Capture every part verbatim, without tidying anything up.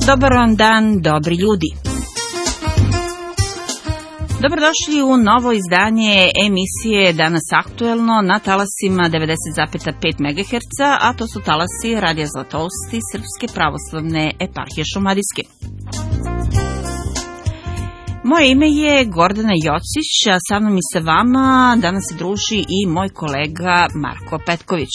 Dobar vam dan, dobri ljudi. Dobrodošli u novo izdanje emisije Danas aktuelno na talasima devedeset zarez pet megaherca, a to su talasi Radija Zlatousti Srpske pravoslavne eparhije Šumadijske. Moje ime je Gordana Jocić, a sa mnom i sa vama danas se druži i moj kolega Marko Petković.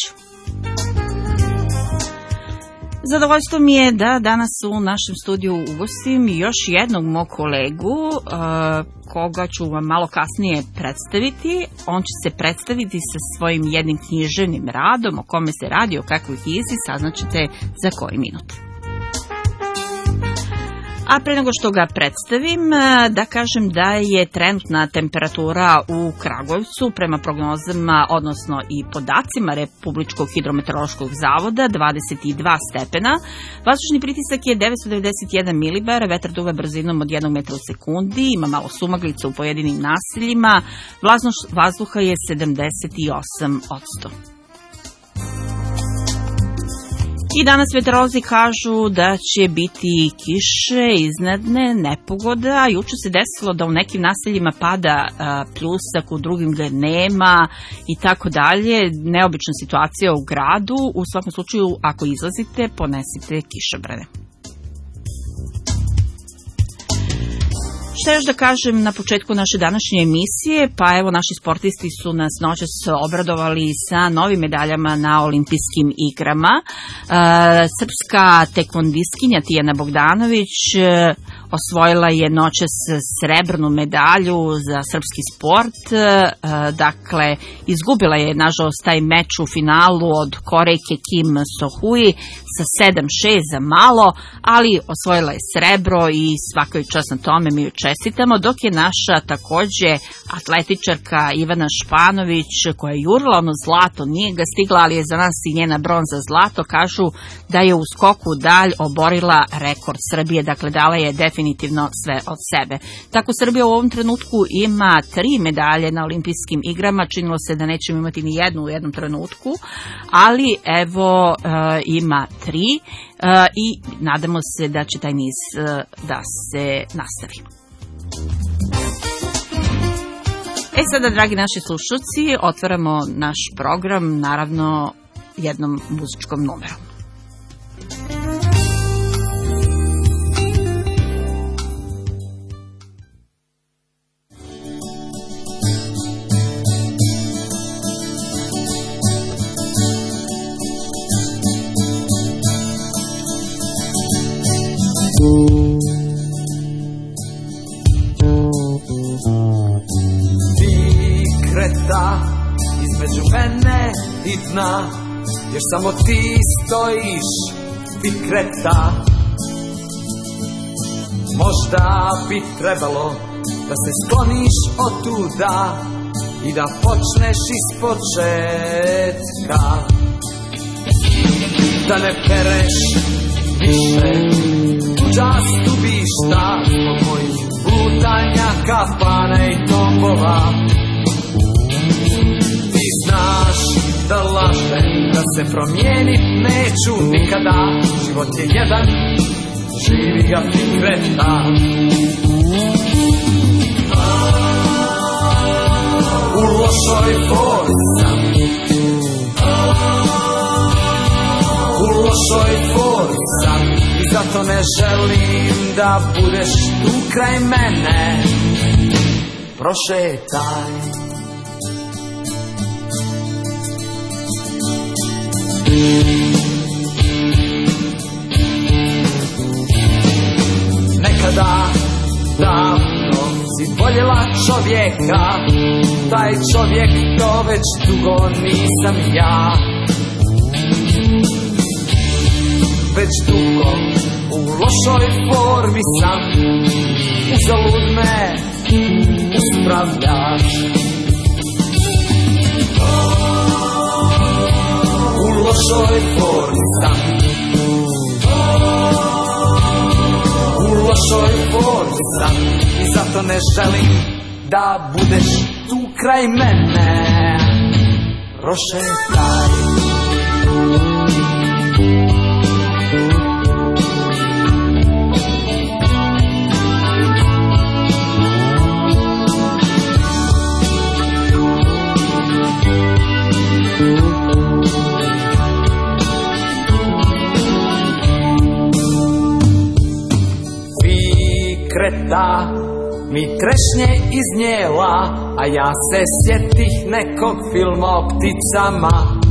Zadovoljstvo mi je da danas u našem studiju ugostim još jednog mog kolegu, koga ću vam malo kasnije predstaviti. On će se predstaviti sa svojim jednim književnim radom, o kome se radi, o kakvoj knjizi, saznaćete za koji minut. A pre nego što ga predstavim, da kažem da je trenutna temperatura u Kragujevcu prema prognozama, odnosno i podacima Republičkog hidrometeorološkog zavoda, dvadeset dva stepena. Vazdušni pritisak je devetsto devedeset jedan milibar, vetar duva brzinom od jednog metra u sekundi, ima malo sumaglica u pojedinim naseljima, vlažnost vazduha je sedamdeset osam posto. I danas meteorolozi kažu da će biti kiše, iznenadne nepogoda. Juče se desilo da u nekim naseljima pada a, pljusak, u drugim ga nema i tako dalje. Neobična situacija u gradu. U svakom slučaju, ako izlazite, ponesite kišobrane. Šta još da kažem na početku naše današnje emisije? Pa evo, naši sportisti su nas noćas obradovali sa novim medaljama na olimpijskim igrama. E, srpska tekvondistkinja Tijana Bogdanović e, osvojila je noćas srebrnu medalju za srpski sport. E, dakle, izgubila je, nažalost, taj meč u finalu od Korejke Kim So-hui sa sedam šest za malo, ali osvojila je srebro i svaka joj čast na tome, mi joj čestitamo, dok je naša takođe atletičarka Ivana Španović, koja je jurila ono zlato, nije ga stigla, ali je za nas i njena bronza zlato, kažu da je u skoku dalj oborila rekord Srbije, dakle dala je definitivno sve od sebe. Tako Srbija u ovom trenutku ima tri medalje na olimpijskim igrama, činilo se da nećemo imati ni jednu u jednom trenutku, ali evo e, ima tri e, i nadamo se da će taj niz e, da se nastavi. E sada, dragi naši slušalci, otvaramo naš program, naravno, jednom muzičkom numerom. Između mene i dna, još samo ti stojiš, Fikreta. Možda bi trebalo da se skloniš od tuda i da počneš iz početka, da ne pereš više tuđa stubišta zbog mojih lutanja, kafana i tombova. Znaš da lažem, da se promijenit neću nikada. Život je jedan, živi ga Fikreta. U lošoj formi sam, u lošoj formi sam, i zato ne želim da budeš tu kraj mene. Prošetaj. Nekada davno si voljela čovjeka, taj čovjek to već dugo nisam ja. Već dugo u lošoj formi sam, uzalud me uspravljaš. U lošoj formi sam, u lošoj formi sam, i zato ne želim da budeš tu kraj mene. Prošetaj. kreta mi trešnje iznijela, a ja se sjetih nekog filma o pticama.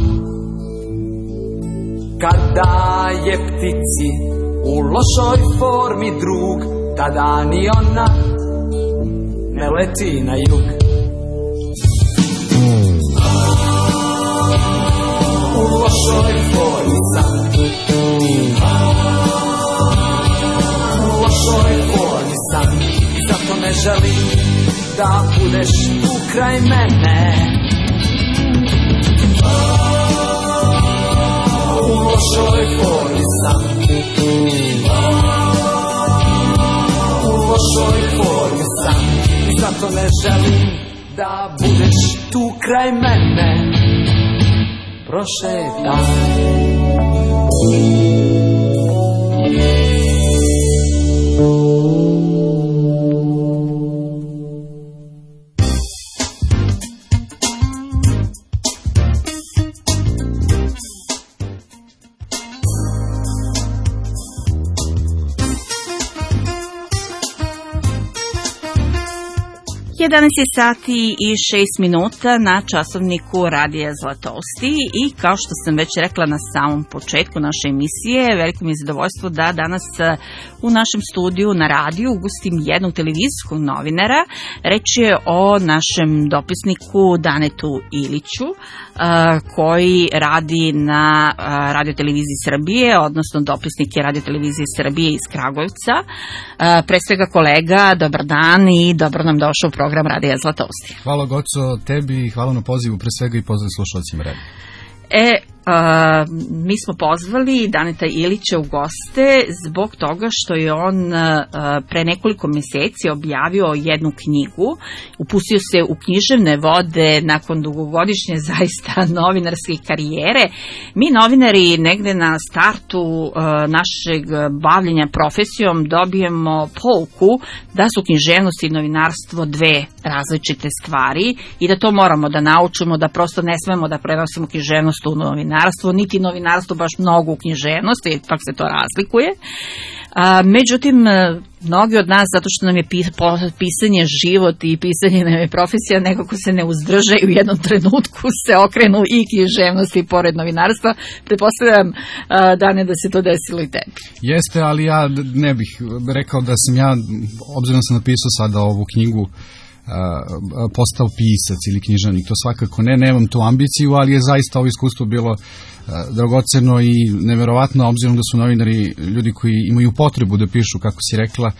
Kada je ptici u lošoj formi drug, tada ni ona ne leti na jug. U lošoj formi sam, u lošoj formi sam, i zato ne želim da budeš tu kraj mene. U lošoj formi sam, u lošoj formi sam, i zato ne želim da budeš tu kraj mene. Prošetaj. jedanaest je sati i šest minuta na časovniku Radija Zlatousti i kao što sam već rekla na samom početku naše emisije, veliko mi je zadovoljstvo da danas u našem studiju na radiju ugostim jednog televizijskog novinara. Reč je o našem dopisniku Danetu Iliću koji radi na Radio-televiziji Srbije, odnosno dopisnik je Radio-televizije Srbije iz Kragujevca. Pre svega kolega, dobar dan i dobro nam došao u program Radija Zlatousti. Hvala Goco tebi i hvala na pozivu pre svega i pozdrav slušalcima radija. E, Uh, mi smo pozvali Daneta Ilića u goste zbog toga što je on uh, pre nekoliko meseci objavio jednu knjigu, upustio se u književne vode nakon dugogodišnje zaista novinarske karijere. Mi novinari negde na startu uh, našeg bavljenja profesijom dobijemo pouku da su književnost i novinarstvo dve različite stvari i da to moramo da naučimo, da prosto ne smemo da prenosimo književnost u novinarstvo, niti novinarstvo baš mnogo u književnosti, jer pak se to razlikuje. A, međutim, mnogi od nas, zato što nam je pisanje život i pisanje nam je profesija, nekako se ne uzdrže i u jednom trenutku se okrenu i književnosti pored novinarstva. Pretpostavljam, Dane, da se to desilo i tebi. Jeste, ali ja ne bih rekao da sam ja, obzirom sam napisao sada ovu knjigu, postao pisac ili književnik, to svakako ne, nemam tu ambiciju, ali je zaista ovo iskustvo bilo dragoceno i neverovatno, obzirom da su novinari ljudi koji imaju potrebu da pišu, kako si rekla,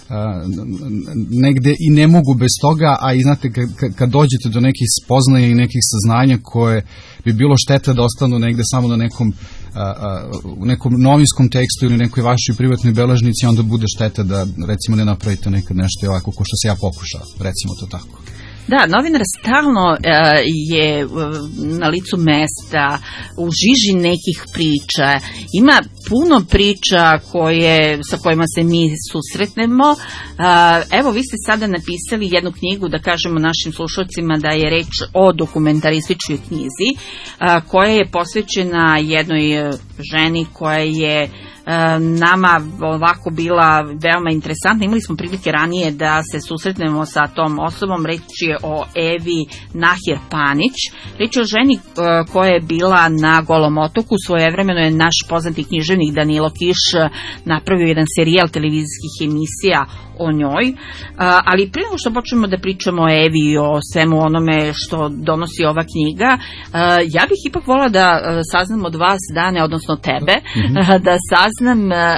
negde i ne mogu bez toga, a i znate kad, kad dođete do nekih spoznaja i nekih saznanja koje bi bilo šteta da ostanu negde samo na nekom u nekom novinskom tekstu ili nekoj vašoj privatnoj beležnici, onda bude šteta da recimo ne napravite nekad nešto ovako ko što se ja pokušao, recimo to tako. Da, novinar stalno uh, je uh, na licu mesta, u žiži nekih priča. Ima puno priča koje, sa kojima se mi susretnemo. Uh, evo, vi ste sada napisali jednu knjigu, da kažemo našim slušalcima da je reč o dokumentarističkoj knjizi, uh, koja je posvećena jednoj ženi koja je nama ovako bila veoma interesantna. Imali smo prilike ranije da se susretnemo sa tom osobom. Reč je o Evi Nahir Panić. Reč je o ženi koja je bila na Golom otoku. Svojevremeno je naš poznati književnik Danilo Kiš napravio jedan serijal televizijskih emisija o njoj, ali prije nego što počnemo da pričamo o Evi i o svemu onome što donosi ova knjiga, ja bih ipak volila da saznam od vas, Dane, odnosno tebe, mm-hmm. da saznam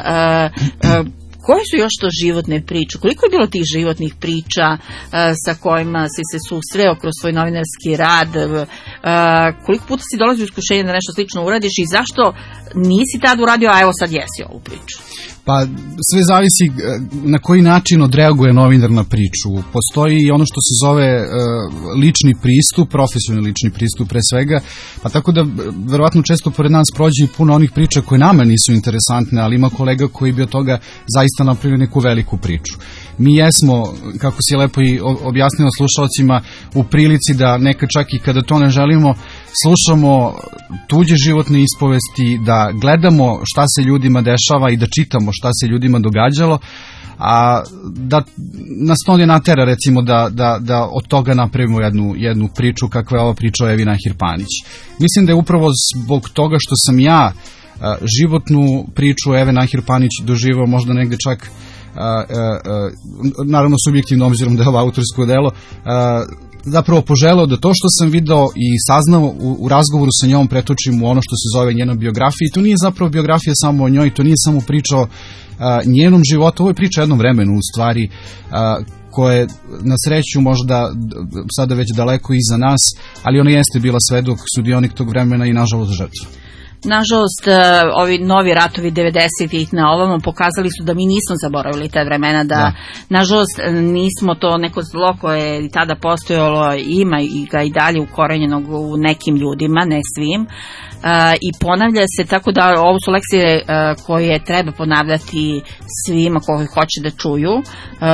koje su još to životne priče, koliko je bilo tih životnih priča sa kojima si se susreo kroz svoj novinarski rad, koliko puta si dolazio u iskušenje da nešto slično uradiš i zašto nisi tad uradio, a evo sad jesi ovu priču? Pa sve zavisi na koji način odreaguje novinar na priču. Postoji i ono što se zove uh, lični pristup, profesionalni lični pristup pre svega, pa tako da verovatno često pored nas prođe i puno onih priča koje nama nisu interesantne, ali ima kolega koji bi od toga zaista napravili neku veliku priču. Mi jesmo, kako si lepo i objasnila slušalcima, u prilici da nekad čak i kada to ne želimo, slušamo tuđe životne ispovesti, da gledamo šta se ljudima dešava i da čitamo šta se ljudima događalo, a da nas to ne natera recimo da, da, da od toga napravimo jednu, jednu priču kakva je ova priča o Evi Nahir Panić. Mislim da je upravo zbog toga što sam ja a, životnu priču Eve Nahir Panić doživao možda negde čak a, a, a, naravno subjektivno obzirom da je ovo autorsko delo, a, zapravo poželeo da to što sam video i saznao u, u razgovoru sa njom pretočim u ono što se zove njena biografija. I to nije zapravo biografija samo o njoj, to nije samo priča o a, njenom životu, ovo je priča o jednom vremenu u stvari, a, koje na sreću možda sada već daleko iza nas, ali ona jeste bila svedok, sudionik tog vremena i nažalost žrtva. Nažalost, ovi novi ratovi devedesetih na ovamo pokazali su da mi nismo zaboravili te vremena, da, da. Nažalost nismo to neko zlo koje je tada postojalo, ima i ga i dalje ukorenjenog u nekim ljudima, ne svim. Uh, i ponavlja se, tako da ovo su lekcije uh, koje treba ponavljati svima koji hoće da čuju, uh,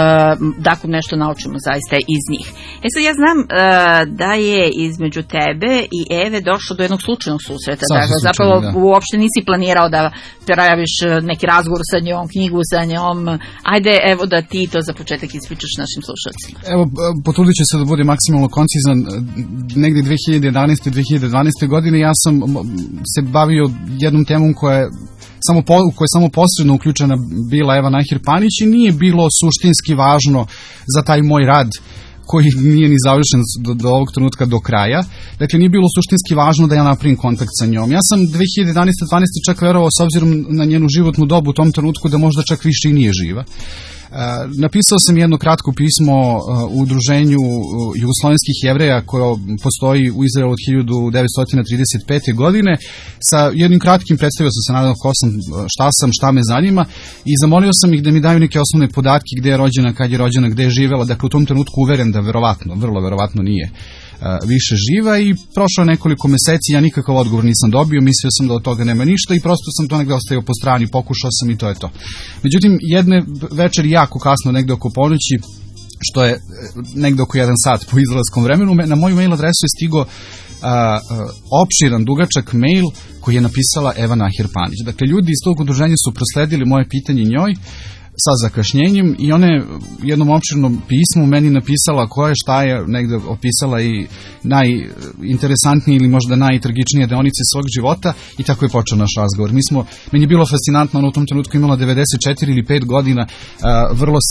da ako nešto naučimo zaista iz njih. E sad ja znam uh, da je između tebe i Eve došlo do jednog slučajnog susreta, dakle, zapravo da. Uopšte nisi planirao da praviš neki razgovor sa njom, knjigu sa njom. Ajde, evo da ti to za početak ispričaš našim slušalcima. Evo, potrudit ću se da bude maksimalno koncizan. Negde dve hiljade jedanaeste. dve hiljade dvanaeste. godine ja sam se bavio jednom temom koja je samo po, koja je samo posredno uključena bila Eva Nahir Panić i nije bilo suštinski važno za taj moj rad koji nije ni završen do, do ovog trenutka do kraja. Dakle, nije bilo suštinski važno da ja napravim kontakt sa njom. Ja sam dve hiljade jedanaeste. dvanaeste. čak verovao, s obzirom na njenu životnu dobu u tom trenutku, da možda čak više i nije živa. Uh, napisao sam jedno kratko pismo uh, u udruženju uh, jugoslovenskih Jevreja koje postoji u Izraelu od hiljadu devetsto trideset pete. godine. Sa jednim kratkim predstavio sam se naravno ko sam, šta sam, šta me zanima i zamolio sam ih da mi daju neke osnovne podatke gde je rođena, kad je rođena, gde je živela. Dakle, u tom trenutku uveren da verovatno, vrlo verovatno nije uh, više živa i prošlo nekoliko meseci, ja nikakav odgovor nisam dobio, mislio sam da od toga nema ništa i prosto sam to negde ostavio po strani, pokušao sam i to je to. Međutim, jedne večer jako kasno, negde oko ponoći, što je negde oko jedan sat po izraelskom vremenu, na moju mail adresu je stigo a, a, opširan, dugačak mail koji je napisala Eva Nahir Panić. Dakle, ljudi iz tog udruženja su prosledili moje pitanje njoj sa zakašnjenjem i ona je jednom opširnom pismu meni napisala ko je, šta je, negde opisala i najinteresantnije ili možda najtragičnije deonice svog života i tako je počeo naš razgovor. Mi smo, meni je bilo fascinantno, ona u tom trenutku imala devedeset četiri ili pet godina, uh, vrlo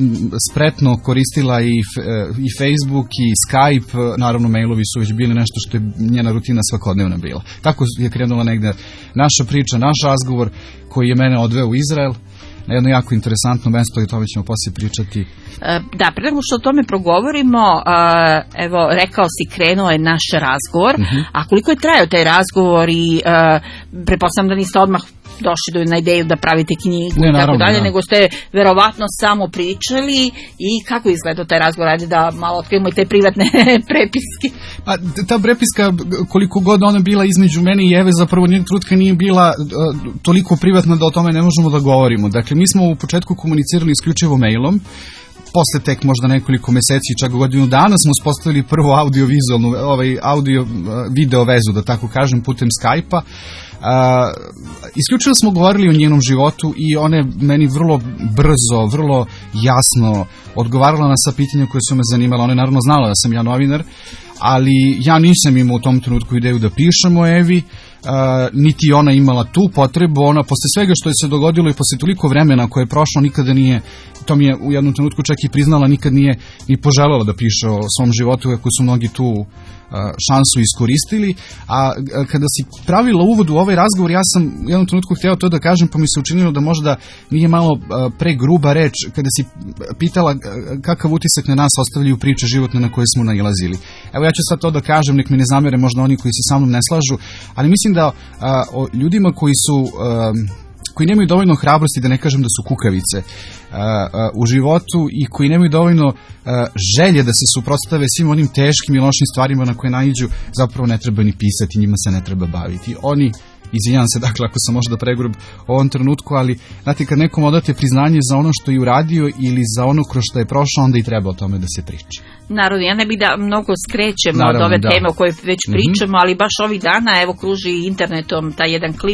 spretno koristila i, i Facebook i Skype, naravno mailovi su već bili nešto što je njena rutina svakodnevna bila. Tako je krenula negde naša priča, naš razgovor koji je mene odveo u Izrael, na jedno jako interesantno mesto i o tome ćemo poslije pričati. Da, pre nego što o tome progovorimo, evo, rekao si, krenuo je naš razgovor, uh-huh. A koliko je trajao taj razgovor i pretpostavljam da niste odmah došli do na ideju da pravite knjigu ne, i tako dalje, da. Nego ste verovatno samo pričali i kako je izgledao taj razgovor, ajde da malo otkrijemo i te privatne prepiske. A, ta prepiska, koliko god ona bila između mene i Eve, zapravo nijednog trenutka nije bila uh, toliko privatna da o tome ne možemo da govorimo. Dakle, mi smo u početku komunicirali isključivo mailom, posle tek možda nekoliko meseci, čak godinu dana smo uspostavili prvo audio-vizualnu, ovaj audio video vezu, da tako kažem, putem Skype-a. Uh, isključivo smo govorili o njenom životu i ona je meni vrlo brzo, vrlo jasno odgovarala na sva pitanja koje su me zanimala. Ona je naravno znala da sam ja novinar, ali ja nisam imao u tom trenutku ideju da pišem o Evi, uh, niti ona imala tu potrebu. Ona posle svega što je se dogodilo i posle toliko vremena koje je prošlo nikada nije, to mi je u jednom trenutku čak i priznala, nikad nije ni poželjela da piše o svom životu, ako su mnogi tu šansu iskoristili, a kada si pravila uvod u ovaj razgovor, ja sam u jednom trenutku hteo to da kažem, pa mi se učinilo da možda nije malo pre gruba reč, kada si pitala kakav utisak na nas ostavljaju priče životne na koje smo nailazili. Evo ja ću sad to da kažem, nek mi ne zamere možda oni koji se sa mnom ne slažu, ali mislim da a, o ljudima koji su a, koji nemaju dovoljno hrabrosti, da ne kažem da su kukavice uh, uh, u životu i koji nemaju dovoljno uh, želje da se suprotstave svim onim teškim i lošim stvarima na koje naiđu, zapravo ne treba ni pisati, njima se ne treba baviti. Oni, izvinjam se, dakle, ako sam možda pregrub u ovom trenutku, ali znate, kad nekom odate priznanje za ono što je uradio ili za ono kroz što je prošao, onda i treba o tome da se priča. Naravno, ja ne bih da mnogo skrećemo Naravno, od ove da. teme o kojoj već pričamo, mm-hmm. ali baš ovih dana, evo, kruži internetom taj jedan klip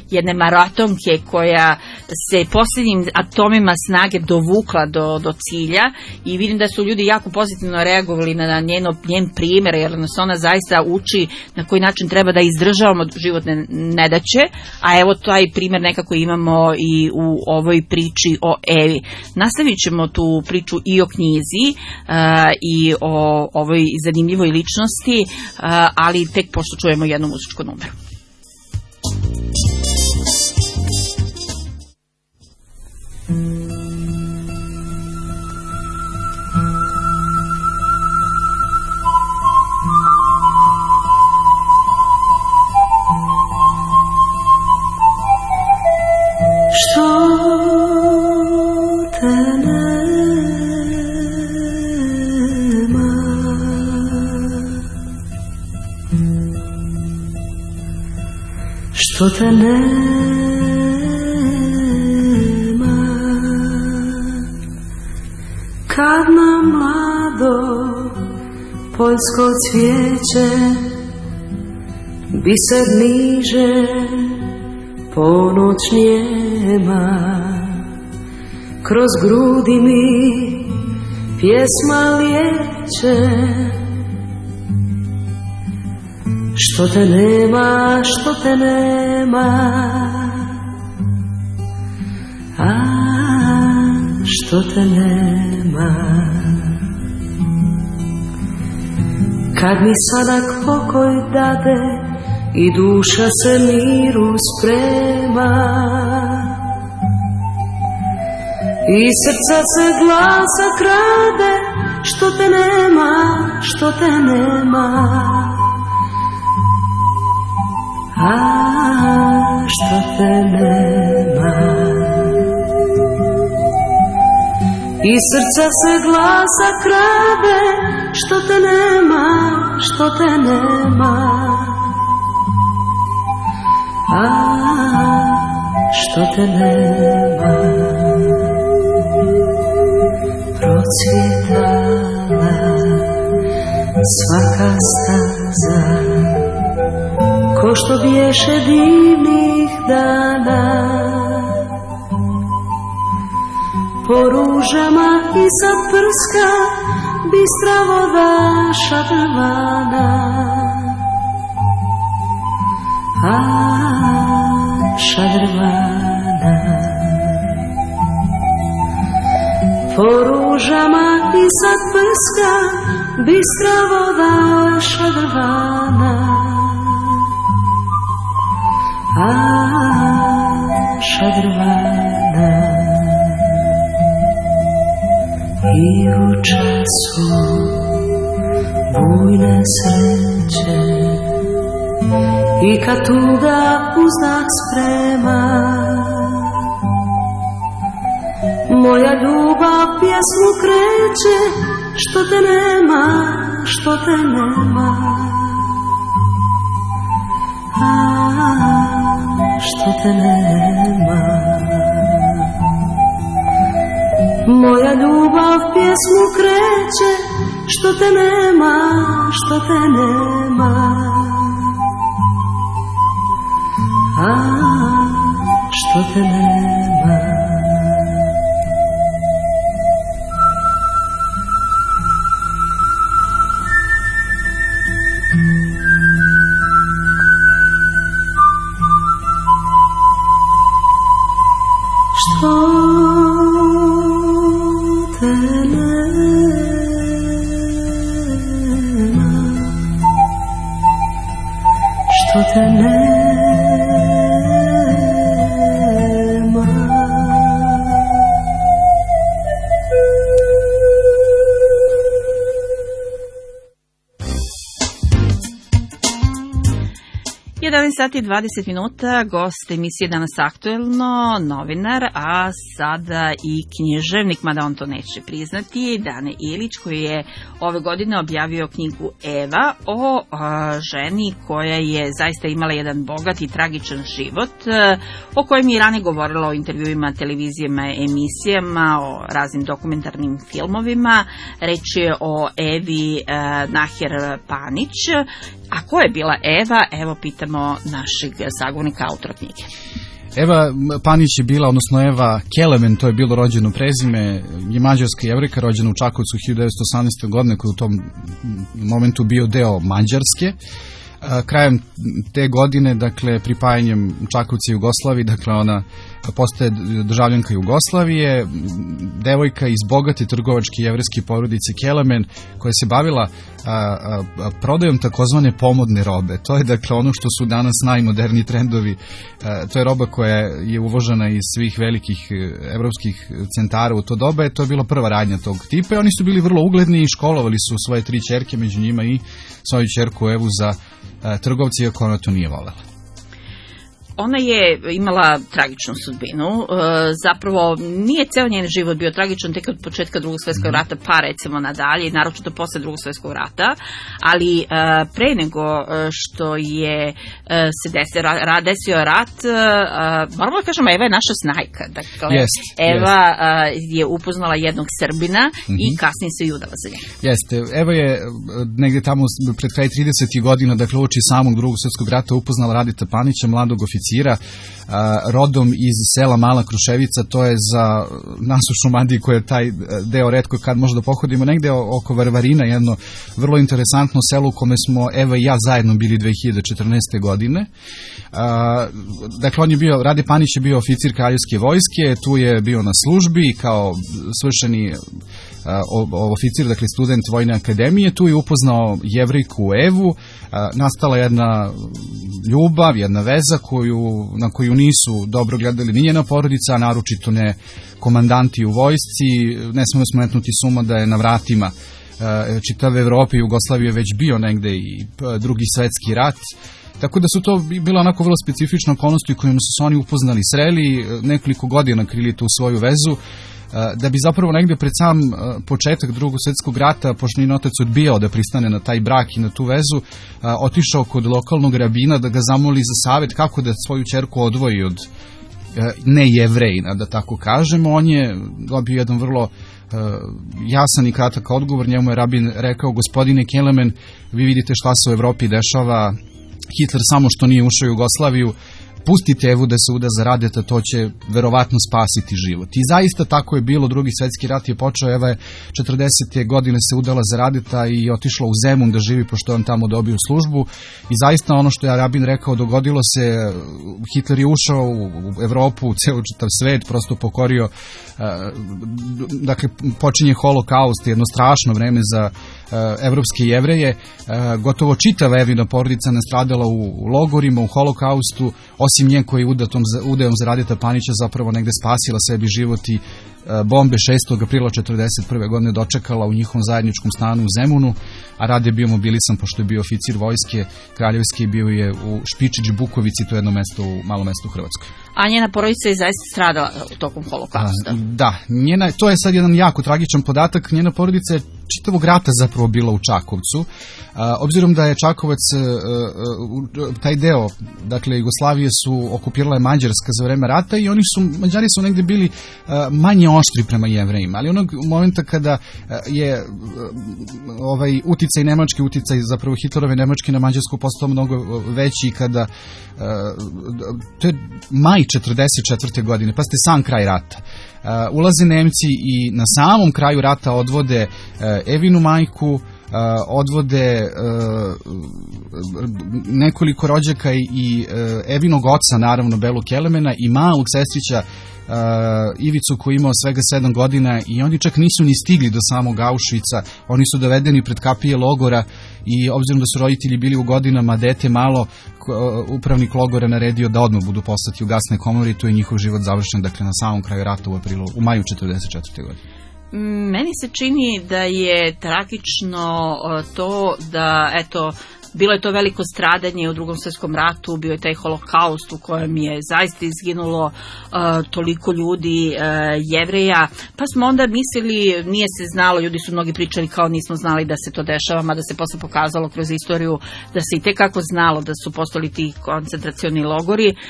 jedne maratonke koja se posljednjim atomima snage dovukla do, do cilja i vidim da su ljudi jako pozitivno reagovali na njeno, njen primjer, jer nas ona zaista uči na koji način treba da izdržavamo životne nedaće, a evo taj primjer nekako imamo i u ovoj priči o Evi. Nastavit ćemo tu priču i o knjizi uh, i o ovoj zanimljivoj ličnosti, uh, ali tek posle čujemo jednu muzičku numeru. Što te nema, što te nema, kad na mlado poljsko cvijeće biser niže ponoć njema, kroz grudi mi pjesma lijeće. Što te nema, što te nema, a što te nema. Kad mi sadak pokoj dade i duša se miru sprema, i srca se glasa krade, što te nema, što te nema, a što te nema. I srca se glasa krade, što te nema, što te nema, a što te nema. Procvjetala svaka staza, ko što bješe divnih dana, po ružama iza prska bistra voda šadrvana, a šadrvana. Po ružama iza prska bistra voda šadrvana, a šadrvana. I u času bujne sreće, i kad tuga uzdah sprema, moja ljubav pjesmu kreće, što te nema, što te nema, a što te nema. Moja ljubav pjesmu kreće, što te nema, što te nema, a što te nema. Što te nema, što te nema. jedanaest sati i dvadeset minuta, gost emisije Danas aktuelno, novinar, a sada i književnik, mada on to neće priznati, Dane Ilić, koji je ove godine objavio knjigu Eva o a, ženi koja je zaista imala jedan bogat i tragičan život, a, o kojem je i ranije govorila o intervjuima, televizijama, emisijama, o raznim dokumentarnim filmovima. Reč je o Evi a, Naher Panić. A ko je bila Eva? Evo pitamo našeg sagovornika, autora knjige. Eva Panić je bila, odnosno Eva Kelemen, to je bilo rođeno prezime, je mađarska Jevrejka, rođena u Čakovcu hiljadu devetsto osamnaeste. godine, koji je u tom momentu bio deo Mađarske. Krajem te godine, dakle, pripajanjem Čakovca Jugoslaviji, dakle, ona postaje državljanka Jugoslavije, devojka iz bogate trgovačke jevrejske porodice Kelemen, koja se bavila a, a, prodajom takozvane pomodne robe. To je, dakle, ono što su danas najmoderniji trendovi. A, to je roba koja je uvožena iz svih velikih evropskih centara u to doba. To je bila prva radnja tog tipa i oni su bili vrlo ugledni i školovali su svoje tri ćerke, među njima i svoju ćerku Evu za a, trgovci, iako ona to nije volela. Ona je imala tragičnu sudbinu, e, zapravo nije ceo njen život bio tragičan tek od početka drugog svjetskog rata, pa recimo nadalje, naročito posle drugog svjetskog rata, ali e, pre nego što je e, se desio, ra, desio rat, e, moramo da kažemo, Eva je naša snajka. Dakle, yes, Eva yes. e, je upoznala jednog Srbina mm-hmm. i kasnije se i udala za njega. Jeste, Eva je negde tamo pred kraj tridesetih godina, dakle uoči samog drugog svjetskog rata, upoznala Radeta Panića, mladog oficira, rodom iz sela Mala Kruševica. To je za nas u Šumadiji, koji je taj deo retko kad možda pohodimo, negde oko Varvarina, jedno vrlo interesantno selo u kome smo Eva i ja zajedno bili dve hiljade četrnaeste. godine. Dakle, on je bio, Rade Panić je bio oficir kraljevske vojske, tu je bio na službi kao svršeni oficir, dakle student Vojne akademije, tu je upoznao Jevrejku Evu, nastala jedna ljubav, jedna veza koju, na koju nisu dobro gledali ni njena porodica, a naročito ne komandanti u vojsci. Ne smemo smetnuti suma da je na vratima čitave Evrope i Jugoslavije već bio negde i drugi svetski rat. Tako da su to bilo onako vrlo specifične okolnosti u kojima su se oni upoznali, sreli, nekoliko godina krili tu svoju vezu, da bi zapravo negde pred sam početak drugog svjetskog rata, pošto njen otac odbijao da pristane na taj brak i na tu vezu, otišao kod lokalnog rabina da ga zamoli za savjet kako da svoju ćerku odvoji od ne Jevrejina, da tako kažemo. On je dobio jedan vrlo jasan i kratak odgovor. Njemu je rabin rekao: gospodine Kelemen, vi vidite šta se u Evropi dešava, Hitler samo što nije ušao u Jugoslaviju, pustite Evu da se uda za Radeta, to će verovatno spasiti život. I zaista tako je bilo. Drugi svjetski rat je počeo, Eva je četrdesete godine se udala za Radeta i otišla u Zemun da živi, pošto je on tamo dobio službu. I zaista ono što je rabin rekao dogodilo se. Hitler je ušao u Evropu, u ceo čitav svet, prosto pokorio, dakle počinje holokaust, jedno strašno vreme za evropske Jevreje. Gotovo čitava Evina porodica nastradala u logorima, u holokaustu, osim nje koji je udatom, udajom za Radeta Panića zapravo negde spasila sebi život i bombe šestog aprila četrdeset prve. godine dočekala u njihovom zajedničkom stanu u Zemunu, a Rade je bio mobilisan, pošto je bio oficir vojske kraljevske i bio je u Špičić Bukovici, to je jedno mesto u malo mesto u Hrvatskoj. A njena porodica je zaista stradala tokom holokausta. A, da, njena, to je sad jedan jako tragičan podatak. Njena porodica je čitavog rata zapravo bila u Čakovcu. A, obzirom da je Čakovac, a, a, taj deo, dakle Jugoslavije su okupirala je Mađarska za vreme rata i oni su, Mađari su negde bili a, manje oštri prema Jevrejima, ali onog momenta kada je a, ovaj uticaj nemački, uticaj zapravo Hitlerove Nemačke na Mađarsku postao mnogo veći, kada a, to je maj četrdeset četvrte. godine, pa ste sam kraj rata. Uh, ulaze Nemci i na samom kraju rata odvode uh, Evinu majku, uh, odvode uh, nekoliko rođaka i, i uh, Evinog oca, naravno Belu Kelemena, i malog sestrića Uh, Ivicu koji imao svega sedam godina, i oni čak nisu ni stigli do samog Auschwitza. Oni su dovedeni pred kapije logora i obzirom da su roditelji bili u godinama, dete malo, uh, upravnik logora naredio da odmah budu poslati u gasne komore i to je njihov život završen, dakle na samom kraju rata u aprilu, u maju četrdeset četvrte. godine. Meni se čini da je tragično to da, eto, bilo je to veliko stradanje u drugom svjetskom ratu, bio je taj holokaust u kojem je zaista izginulo uh, toliko ljudi, uh, Jevreja, pa smo onda mislili, nije se znalo, ljudi su mnogi pričali kao nismo znali da se to dešava, mada se posle pokazalo kroz istoriju da se i tekako znalo da su postali ti koncentracioni logori. Uh,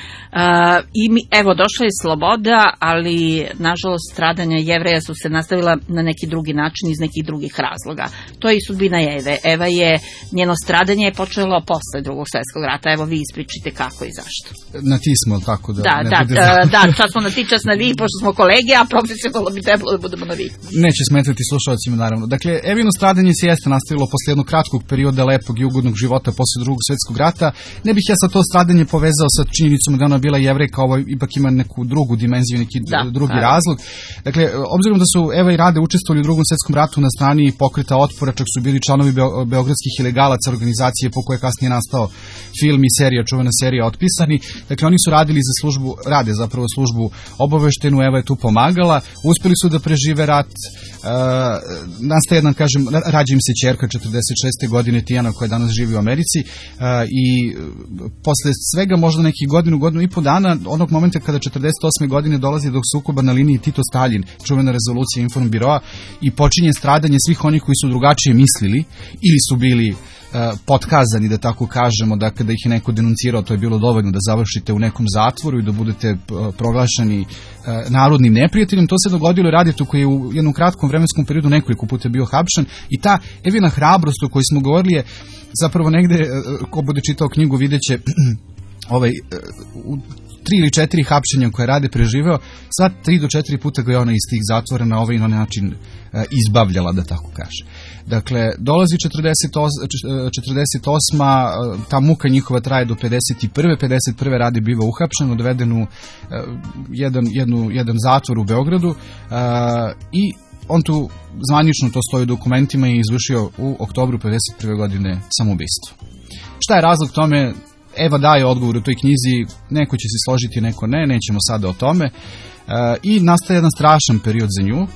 I mi, evo, došla je sloboda, ali nažalost stradanja Jevreja su se nastavila na neki drugi način iz nekih drugih razloga. To je i sudbina Eve. Eva je, njeno stradanje počelo posle drugog svjetskog rata. Evo vi ispričite kako i zašto. Na ti smo, tako da... Da, ne da, bude... uh, da, čas smo na ti, čas na vi, pošto smo kolege, a profesionalno bi trebalo da budemo na vi. Neće smetati slušalcima, naravno. Dakle, Evino stradanje se jeste nastavilo posle jednog kratkog perioda lepog i ugodnog života posle drugog svjetskog rata. Ne bih ja sa to stradanje povezao sa činjenicom da ona bila Jevrejka, ovo ipak ima neku drugu dimenziju, neki da, drugi da. razlog. Dakle, obzirom da su Eva i Rade učestvovali u drugom svjetskom ratu na strani pokreta otpora, čak su bili članovi Beo- beogradskih ilegalaca, organizacije po kojoj je kasnije nastao film i serija, čuvena serija Otpisani. Dakle, oni su radili za službu, rade zapravo službu obaveštenu, Eva je tu pomagala, uspeli su da prežive rat, e, nastaje jedan, kažem, rađa im se ćerka četrdeset šeste godine, Tijana, koja danas živi u Americi, e, i posle svega možda nekih godinu, godinu i po dana, onog momenta kada četrdeset osme godine dolazi do sukoba na liniji Tito-Stalin, čuvena rezolucija Informbiroa, i počinje stradanje svih onih koji su drugačije mislili ili su bili potkazani, da tako kažemo, da kada ih je neko denuncirao, to je bilo dovoljno da završite u nekom zatvoru i da budete proglašeni narodnim neprijateljem. To se dogodilo Radetu, koji je u jednom kratkom vremenskom periodu nekoliko puta bio hapšen, i ta Evina hrabrost o kojoj smo govorili je zapravo negde, ko bude čitao knjigu videće ovaj, u tri ili četiri hapšenja koje Rade preživeo, sva tri do četiri puta ga je ona iz tih zatvora na ovaj način izbavljala, da tako kaže. Dakle, dolazi četrdeset osma, ta muka njihova traje do pedeset prve pedeset prve Rade biva uhapšen, odveden u jedan, jednu, jedan zatvor u Beogradu i on tu zvanično, to stoji u dokumentima, i izvršio u oktobru pedeset prve godine samoubistvo. Šta je razlog tome? Eva daje odgovor u toj knjizi, neko će se složiti, neko ne, nećemo sada o tome. E, I nastaje jedan strašan period za nju. E,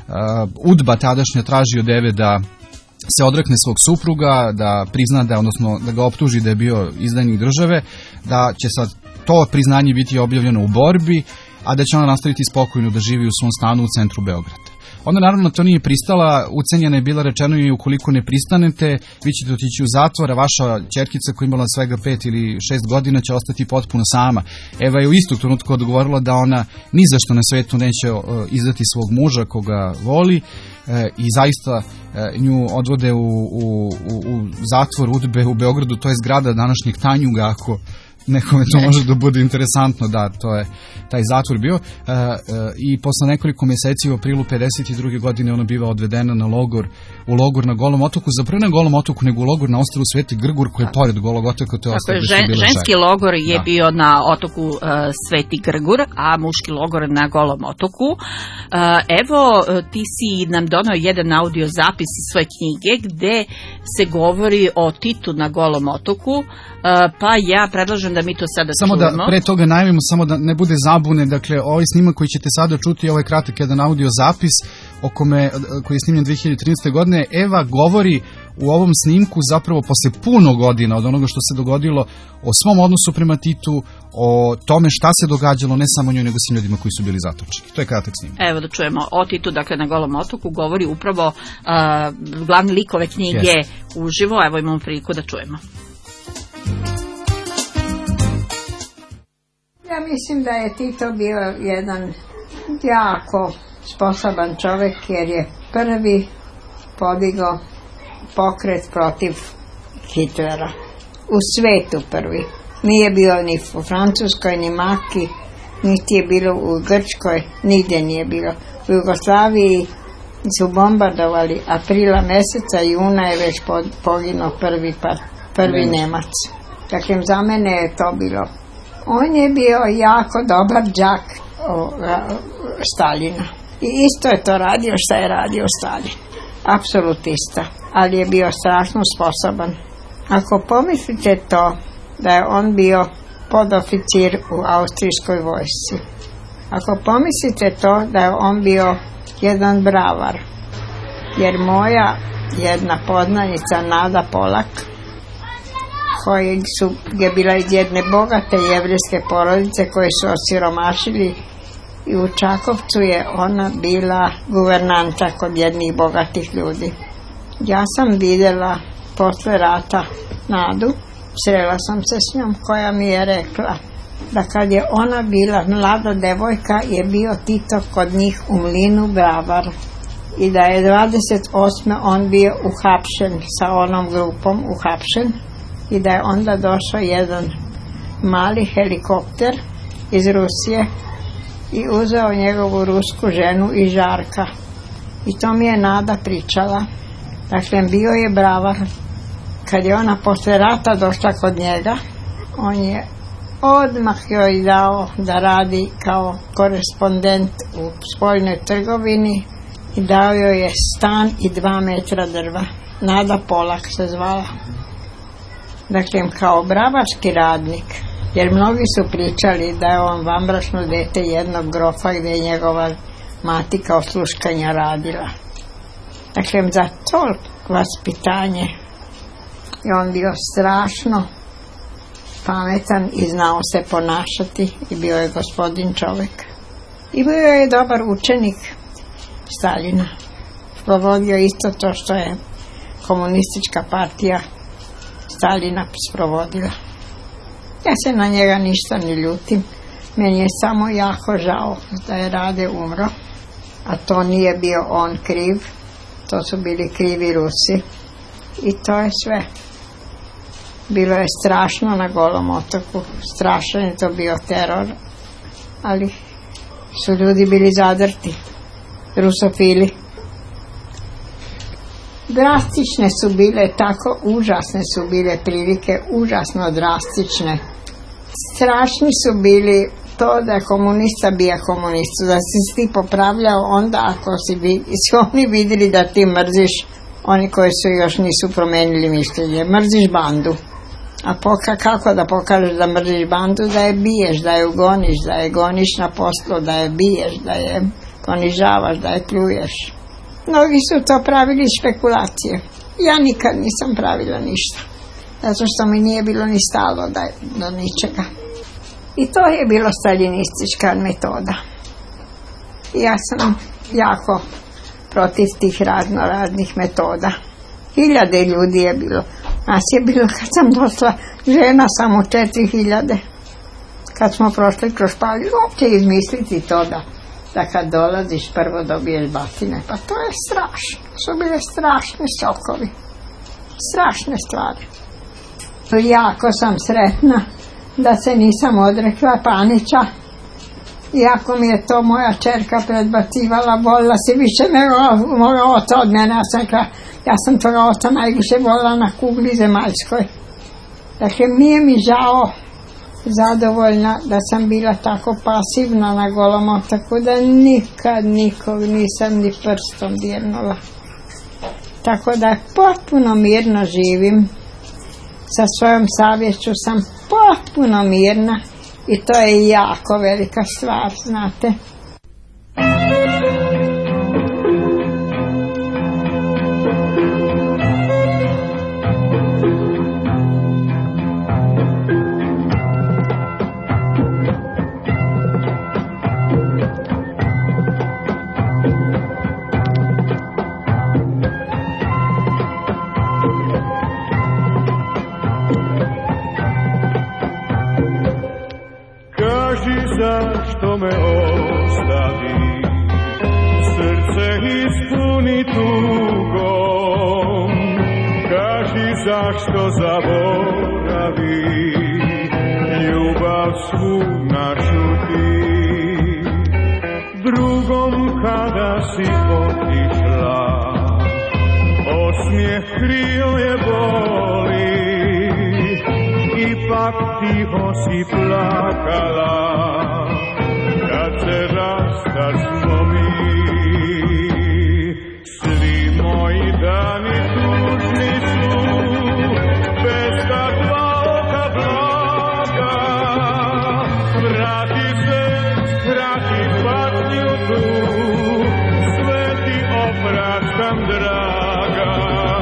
Udba tadašnja traži od Eve da se odrekne svog supruga, da prizna da, odnosno da ga optuži da je bio izdajnik države, da će sad to priznanje biti objavljeno u borbi, a da će ona nastaviti spokojno da živi u svom stanu u centru Beograda. Ona naravno to nije pristala, ucenjena je bila, rečeno i ukoliko ne pristanete, vi ćete otići u zatvor, a vaša ćerkica koja imala svega pet ili šest godina će ostati potpuno sama. Eva je u istog trenutku odgovorila da ona ni zašto na svetu neće izdati svog muža koga voli, i zaista nju odvode u, u, u zatvor Udbe u Beogradu, to je zgrada današnjeg Tanjuga, ako nekome to može da bude interesantno, da, to je taj zatvor bio. E, e, I posle nekoliko meseci u aprilu pedeset druge godine ona biva odvedena na logor, u logor na Golom otoku, zapravo ne na Golom otoku, nego u logor na ostrvu Sveti Grgur, koji je pored Golog otoka, to je ostrvo gde su bile ženski žene. Logor je da. bio na otoku uh, Sveti Grgur, a muški logor na Golom otoku. Uh, evo, ti si nam donao jedan audio zapis iz svoje knjige gde se govori o Titu na Golom otoku, uh, pa ja predlažem da mi to sada samo čujemo. Samo da pre toga najavimo, samo da ne bude zabune, dakle ovaj snimak koji ćete sada čuti je ovaj kratak jedan audio zapis o kome, koji je snimljen dve hiljade trinaeste. godine. Eva govori u ovom snimku zapravo posle puno godina od onoga što se dogodilo o svom odnosu prema Titu, o tome šta se događalo ne samo njoj nego svim ljudima koji su bili zatočeni. To je kratak snimak. Evo da čujemo o Titu, dakle na Golom otoku govori upravo uh, glavni lik ove knjige yes. uživo. Evo imamo priliku da čujemo. Ja mislim da je Tito bio jedan jako sposoban čovjek, jer je prvi podigao pokret protiv Hitlera. U svetu prvi. Nije bio ni u Francuskoj, ni Maki, niti je bilo u Grčkoj, nigdje nije bilo. U Jugoslaviji su bombardovali aprila meseca, juna je već poginuo prvi, pa, prvi Nemac. Dakle, za mene je to bilo. On je bio jako dobar đak Staljina. I isto je to radio što je radio Stalin. Apsolutista. Ali je bio strašno sposoban. Ako pomislite to da je on bio podoficir u austrijskoj vojsci. Ako pomislite to da je on bio jedan bravar. Jer moja jedna poznanica Nada Polak, koji su, je bila iz jedne bogate jevrejske porodice koje su osiromašili, i u Čakovcu je ona bila guvernanta kod jednih bogatih ljudi. Ja sam vidjela posle rata Nadu, srela sam se s njom, koja mi je rekla da kad je ona bila mlada devojka je bio Tito kod njih u mlinu bravar i da je dvadeset osme on bio uhapšen, sa onom grupom uhapšen, i da je onda došao jedan mali helikopter iz Rusije i uzeo njegovu rusku ženu i Žarka. I to mi je Nada pričala. Dakle, bio je bravar. Kad je ona posle rata došla kod njega, on je odmah joj dao da radi kao korespondent u spoljnoj trgovini i dao joj je stan i dva metra drva. Nada Polak se zvala. Dakle, kao bravarski radnik, jer mnogi su pričali da je on vanbračno dete jednog grofa gde je njegova mati kao sluškanja radila. Dakle, za to vaspitanje je on bio strašno pametan i znao se ponašati i bio je gospodin čovek. I bio je dobar učenik Staljina. Sprovodio isto to što je komunistička partija Staljina sprovodila. Ja se na njega ništa ne ljutim. Meni je samo jako žao da je Rade umro, a to nije bio on kriv, to su bili krivi Rusi. I to je sve. Bilo je strašno na Golom otoku, strašan je to bio teror, ali su ljudi bili zadrti, rusofili. Drastične su bile, tako užasne su bile prilike, užasno drastične. Strašni su bili to da komunista bija komunistu, da si ti popravljao onda ako si, si oni vidjeli da ti mrziš oni koji su još nisu promenili mišljenje, mrziš bandu. A poka, kako da pokažeš da mrziš bandu? Da je biješ, da je ugoniš, da je goniš na poslu, da je biješ, da je ponižavaš, da je pljuješ. Mnogi su to pravili špekulacije. Ja nikad nisam pravila ništa, zato što mi nije bilo ni stalo da, do ničega. I to je bilo staljinistička metoda. Ja sam jako protiv tih razno raznih metoda. Hiljade ljudi je bilo. Nas je bilo kad sam došla žena samo četiri hiljade. Kad smo prošli kroz špalju, uopće izmisliti to da, da kad dolaziš prvo dobiješ batine. Pa to je strašno. Su bile strašne šokovi. Strašne stvari. Jako sam sretna da se nisam odrekla Panića. Iako mi je to moja čerka predbacivala, volila si više nego moga oca od mene. Ja sam rekla, ja sam toga oca najviše volila na kugli zemaljskoj. Dakle, nije mi žao, zadovoljna da sam bila tako pasivna na Golom otoku, da nikad nikog nisam ni prstom dirnula. Tako da potpuno mirno živim. Sa svojom savješću sam potpuno mirna i to je jako velika stvar, znate. Zašto me ostavi, srce ispuni tugom, kaži zašto zaboravi, ljubav svu našu ti. Drugom kada si otišla, osmijeh krio je boli, ipak tiho si plakala, kad se rastašmo mi. Svi moji dani tužni su, bez ta dva oka blaga. Vrati se, vrati patnju tu, sve ti opraštam draga.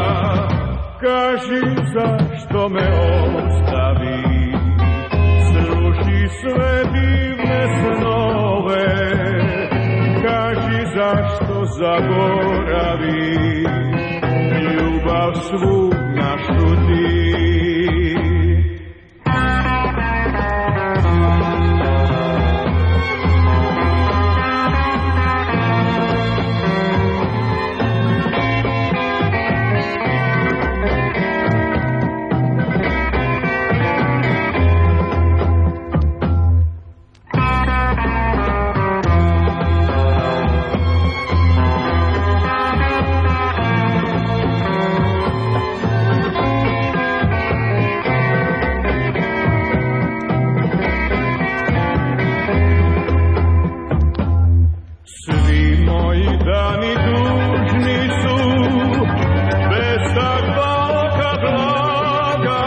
Kaži zašto me ostavi, sruši sve divne snove, kaži zašto zaboravi, ljubav svu našu ti. dani dužni su, bez takva oka blaga,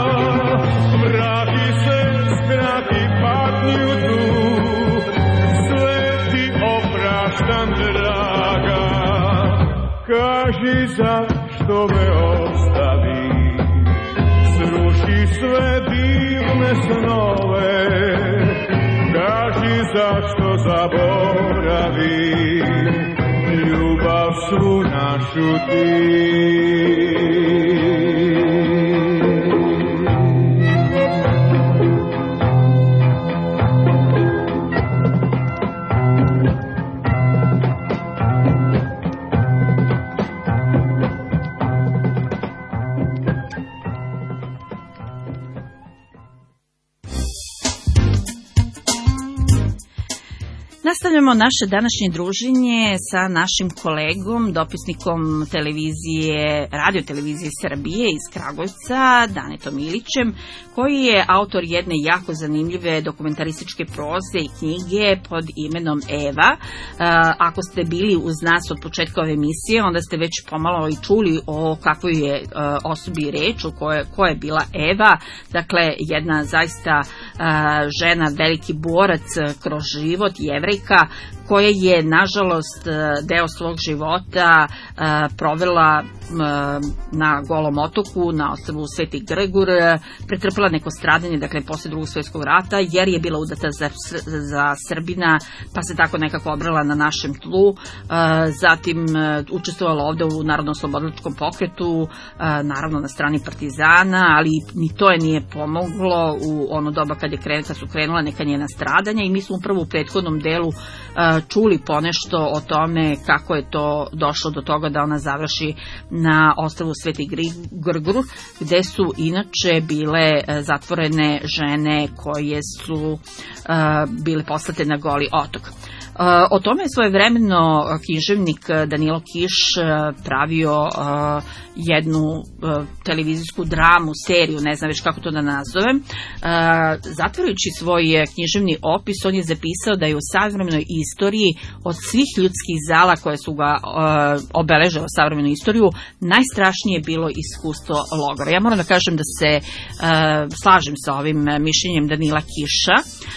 vrati se, skrati patnju tu, sve ti opraštam draga, kaži zašto me ostavi, sruši sve divne snove, kaži zašto zaboravi ljubav svu našu ti. Nastavljamo naše današnje druženje sa našim kolegom, dopisnikom televizije, radio televizije Srbije iz Kragujevca, Danetom Ilićem, koji je autor jedne jako zanimljive dokumentarističke proze i knjige pod imenom Eva. Ako ste bili uz nas od početka ove emisije, onda ste već pomalo i čuli o kakvoj je osobi reč, o koje, koja je bila Eva. Dakle, jedna zaista žena, veliki borac kroz život, Jevrejka, koja je, nažalost, deo svog života provela na Golom otoku, na ostrvu Sveti Grgur, pretrpela neko stradanje, dakle, posle Drugog svjetskog rata, jer je bila udata za, za Srbina, pa se tako nekako obrala na našem tlu. Zatim učestvovala ovde u Narodno-oslobodilačkom pokretu, naravno na strani partizana, ali ni to je nije pomoglo u ono doba kad, je kren, kad su krenula neka njena stradanja, i mi smo upravo u prethodnom delu čuli ponešto o tome kako je to došlo do toga da ona završi na ostrvu Sveti Grgur, gde su inače bile zatvorene žene koje su bile poslate na Goli otok. O tome je svojevremeno književnik Danilo Kiš pravio jednu televizijsku dramu, seriju, ne znam već kako to da nazovem. Zatvarajući svoj književni opis, on je zapisao da je u savremenoj istoriji od svih ljudskih zala koje su ga obeležile savremenu istoriju, najstrašnije je bilo iskustvo logora. Ja moram da kažem da se slažem sa ovim mišljenjem Danila Kiša,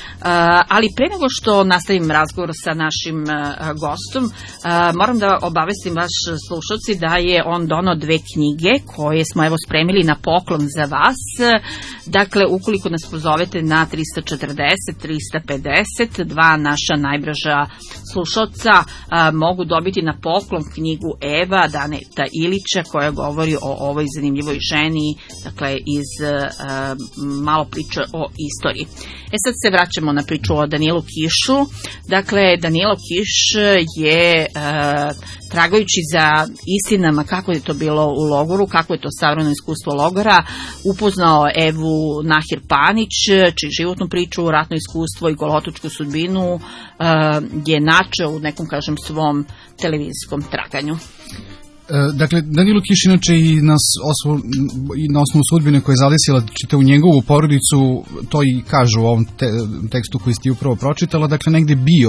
ali pre nego što nastavim razgovor sa našim gostom, moram da obavestim vaš slušalci da je on donao dve knjige koje smo evo spremili na poklon za vas. Dakle, ukoliko nas pozovete na trista četrdeset trista pedeset, dva naša najbraža slušalca mogu dobiti na poklon knjigu Eva Daneta Ilića, koja govori o ovoj zanimljivoj ženi, dakle iz malo priče o istoriji. E sad se vraćamo na priču o Danilu Kišu. Dakle, Danilo Kiš je, tragajući za istinama kako je to bilo u logoru, kako je to savremeno iskustvo logora, upoznao Evu Nahir Panić, čiju životnu priču, ratno iskustvo i golotočku sudbinu je načeo u nekom, kažem, svom televizijskom traganju. Dakle, Danilo Kiš inače i na, osvo, i na osnovu sudbine koja je zadesila čitavu njegovu porodicu, to i kažu u ovom te, tekstu koji ste upravo pročitala, dakle negde bio,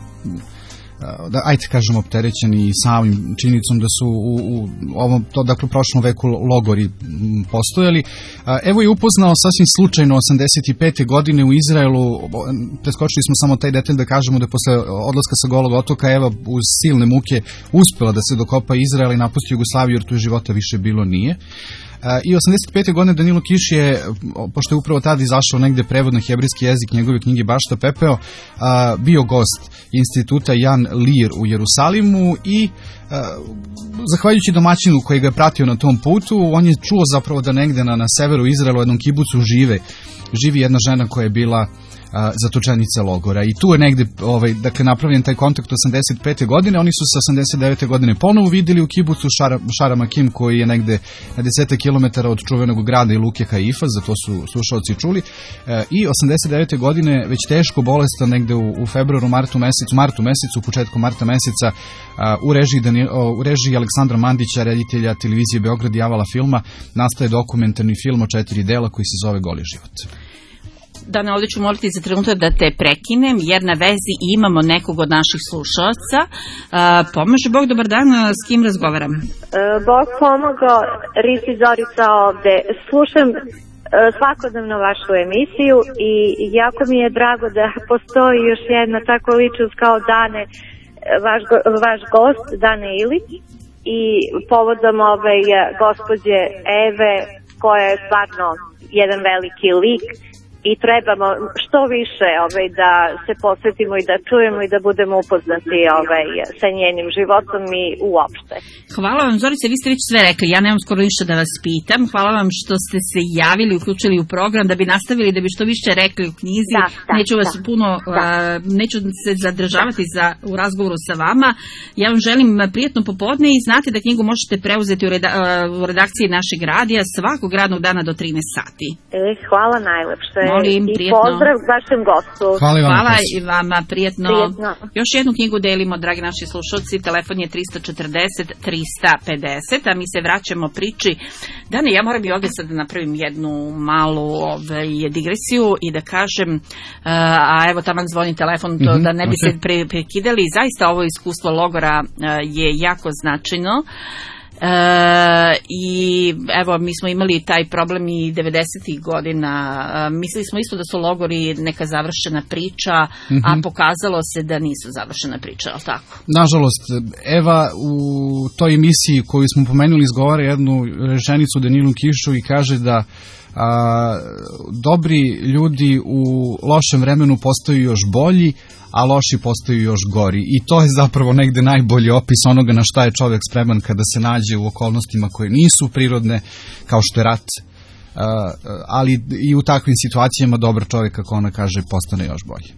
da, ajte kažem, opterećeni samim činjenicom da su u, u ovom, to, dakle, u prošlom veku logori postojali. Evo je upoznao sasvim slučajno osamdeset pete godine u Izraelu, preskočili smo samo taj detalj da kažemo da je posle odlaska sa Golog otoka Eva uz silne muke uspela da se dokopa Izraela i napusti Jugoslaviju, jer tu života više bilo nije. I osamdeset pete godine Danilo Kiš je, pošto je upravo tada izašao negde prevod na hebrejski jezik njegove knjige Bašta pepeo, bio gost instituta Jan Lir u Jerusalimu i zahvaljujući domaćinu koji ga je pratio na tom putu, on je čuo zapravo da negde na, na severu Izraela u jednom kibucu žive, živi jedna žena koja je bila zatočenica logora, i tu je negde ovaj, dakle, napravljen taj kontakt osamdeset pete godine. Oni su se osamdeset devete godine ponovo videli u kibucu Šara, Šaramakim, koji je negde na desetak kilometara od čuvenog grada i luke Haifa, za to su slušalci čuli, e, i osamdeset devete godine već teško bolestan negde u, u februaru, martu mesecu, martu mesecu, početku marta meseca, a, u, režiji Dani, o, u režiji Aleksandra Mandića, reditelja televizije Beograd i Avala filma, nastaje dokumentarni film o četiri dela koji se zove Goli život. Dana, ovdje ću moliti za trenutak da te prekinem, jer na vezi imamo nekog od naših slušalaca. Pomaže Bog, dobar dan, s kim razgovaram? Bog pomogao, Risi Zorica ovde. Slušam svakodnevno vašu emisiju i jako mi je drago da postoji još jedna tako ličnost kao Dane, vaš, vaš gost, Dane Ilić, i povodom ove gospođe Eve, koja je stvarno jedan veliki lik i trebamo što više ovaj, da se posvetimo i da čujemo i da budemo upoznati ovaj, sa njenim životom i uopšte. Hvala vam, Zorice, vi ste već sve rekli, ja nemam skoro ništa da vas pitam. Hvala vam što ste se javili, uključili u program da bi nastavili, da bi što više rekli u knjizi. Da, da, neću vas da, puno, da. Uh, neću se zadržavati za, u razgovoru sa vama. Ja vam želim prijatno popodne i znate da knjigu možete preuzeti u, reda, uh, u redakciji našeg radija svakog radnog dana do trinaest sati. E, hvala najlepše. Molim, i prijetno. Pozdrav vašem gostu. Hvala i vama. Hvala i vama, prijetno. prijetno. Još jednu knjigu delimo, dragi naši slušalci, telefon je tri četrdeset trista pedeset, a mi se vraćamo priči. Dane, ja moram i ovdje sad da napravim jednu malu ovaj, digresiju i da kažem, a evo taman zvoni telefon, to, mm-hmm, da ne bi okay. se pre, prekidali. Zaista ovo iskustvo logora je jako značajno. E, i evo mi smo imali taj problem i devedesetih godina, e, mislili smo isto da su logori neka završena priča, mm-hmm. a pokazalo se da nisu završena priča, ali tako? Nažalost, Eva u toj emisiji koju smo pomenuli izgovara jednu rečenicu Danilu Kišu i kaže da a, dobri ljudi u lošem vremenu postaju još bolji, a loši postaju još gori. I to je zapravo negde najbolji opis onoga na šta je čovjek spreman kada se nađe u okolnostima koje nisu prirodne, kao što je rat. Uh, ali i u takvim situacijama dobar čovjek, kako ona kaže, postane još bolji.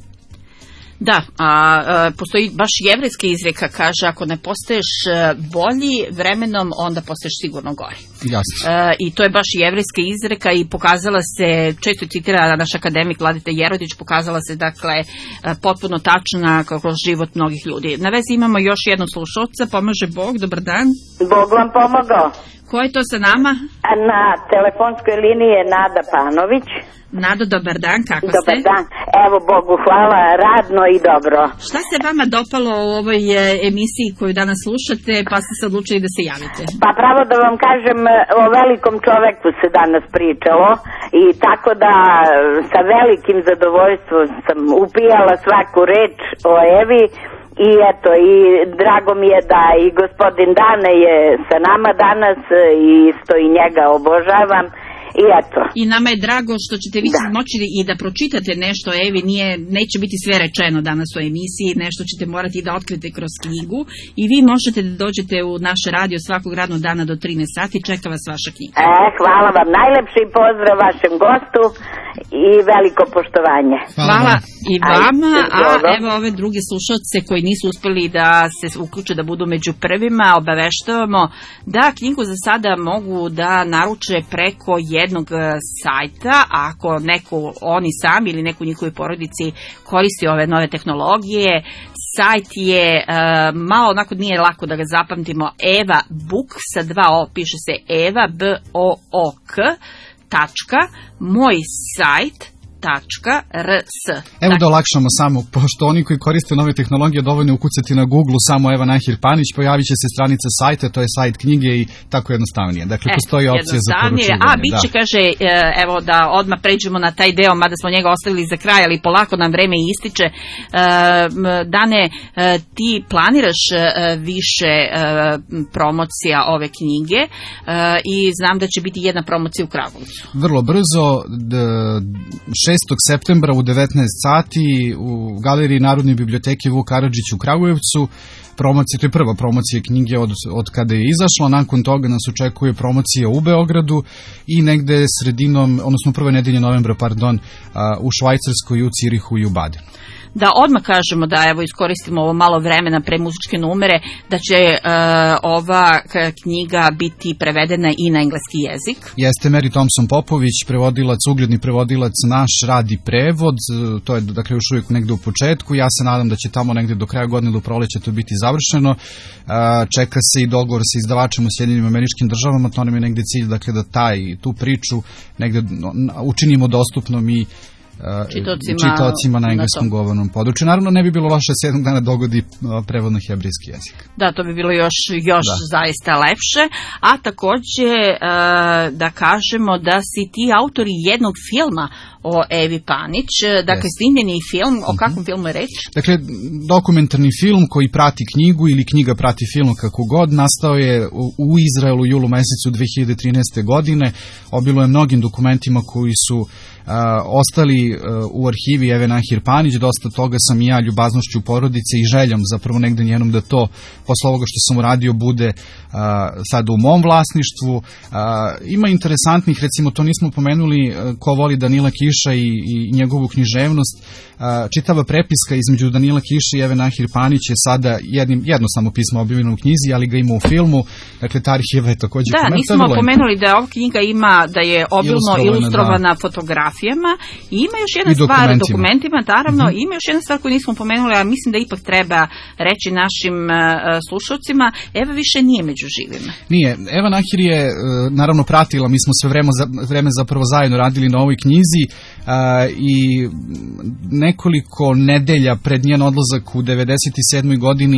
Da, a, a postoji baš jevrejska izreka, kaže, ako ne postaješ bolji vremenom, onda postaješ sigurno gori. Jasno. E, I to je baš jevrejska izreka i pokazala se, često citira naš akademik Vladeta Jerotić, pokazala se, dakle, potpuno tačna kroz život mnogih ljudi. Na vezi imamo još jednog slušalca, pomaže Bog, dobar dan. Bog vam pomogao. Ko je to sa nama? Na telefonskoj liniji je Nada Panović. Nado, dobar dan, kako dobar ste? Dobar dan, evo Bogu hvala, radno i dobro. Šta se vama dopalo u ovoj emisiji koju danas slušate, pa ste se odlučili da se javite? Pa pravo da vam kažem, o velikom čoveku se danas pričalo i tako da sa velikim zadovoljstvom sam upijala svaku reč o Evi. I eto, i drago mi je da i gospodin Dane je sa nama danas i isto i njega obožavam. I eto. I nama je drago što ćete vi da. moći i da pročitate nešto, Evi, nije, neće biti sve rečeno danas u emisiji, nešto ćete morati da otkrite kroz knjigu i vi možete da dođete u naše radio svakog radnog dana do trinaest sati, čeka vas vaša knjiga. E, hvala vam, najlepši pozdrav vašem gostu i veliko poštovanje. Hvala, hvala i vama, a evo ove druge slušalce koji nisu uspeli da se uključe da budu među prvima, obaveštavamo da knjigu za sada mogu da naruče preko jednog sajta, a ako neko, oni sami ili neko u njihovoj porodici koristi ove nove tehnologije, sajt je uh, malo onako nije lako da ga zapamtimo, Eva Book sa dva O, piše se Eva B O O K tačka moj sajt tačka r s. Evo da olakšamo samo, pošto oni koji koriste nove tehnologije dovoljno ukucati na Google samo Eva Nahir Panić, pojavit će se stranica sajta, to je sajt knjige i tako jednostavnije. Dakle, e, postoji opcija za poručivanje. A, bit će, da. kaže, evo da odmah pređemo na taj deo, mada smo njega ostavili za kraj, ali polako nam vreme ističe. Dane, ti planiraš više promocija ove knjige i znam da će biti jedna promocija u Kragujevcu. Vrlo brzo, šestog septembra u devetnaest sati u Galeriji Narodne biblioteke Vuk Karadžić u Kragujevcu. Promocija, to je prva promocija knjige od, od kada je izašla, nakon toga nas očekuje promocija u Beogradu i negde sredinom, odnosno prve nedelje novembra, pardon, u Švajcarskoj, u Cirihu i u Badenu. Da odmah kažemo da evo iskoristimo ovo malo vremena pre muzičke numere, da će uh, ova knjiga biti prevedena i na engleski jezik. Jeste, Mary Thompson Popović, prevodilac, ugledni prevodilac, naš radi prevod, to je dakle još uvijek negde u početku, ja se nadam da će tamo negde do kraja godine do proleća to biti završeno. Uh, čeka se i dogovor sa izdavačem u Sjedinjenim Američkim Državama, to nam je negde cilj, dakle da taj, tu priču negde učinimo dostupnom i čitaocima, čitaocima na engleskom govornom području. Naravno, ne bi bilo loše se jednog dana dogodi prevodno hebrejski jezik. Da, to bi bilo još, još da. zaista lepše. A takođe da kažemo da si ti autori jednog filma o Evi Panić. Dakle, yes. snimljen je i film. O kakvom filmu je reč? Dakle, dokumentarni film koji prati knjigu ili knjiga prati film, kako god, nastao je u Izraelu u julu mesecu dve hiljade trinaeste. godine. Obilo je mnogim dokumentima koji su Uh, ostali uh, u arhivi Eve Nahir Panić. Dosta toga sam i ja ljubaznošću porodice i željom zapravo negde njenom da to posle ovoga što sam uradio bude uh, sad u mom vlasništvu. Uh, ima interesantnih, recimo to nismo pomenuli, uh, ko voli Danila Kiša i, i njegovu književnost. Uh, čitava prepiska između Danila Kiša i Eve Nahir Panić je sada jednim, jedno samo pismo objavljeno u knjizi, ali ga ima u filmu. Dakle, ta arhiva je također da, nismo pomenuli da ova knjiga ima, da je obilno ilustrovana, ilustrovana da. fotografija. I ima još jedna stvar, dokumentima, naravno, mm-hmm. ima još jedna stvar koju nismo pomenuli, a mislim da ipak treba reći našim uh, slušalcima, Eva više nije među živima. Nije, Eva Nahir je uh, naravno pratila, mi smo sve vreme, za, vreme zapravo zajedno radili na ovoj knjizi uh, i nekoliko nedelja pred njen odlazak u devedeset sedmoj. godini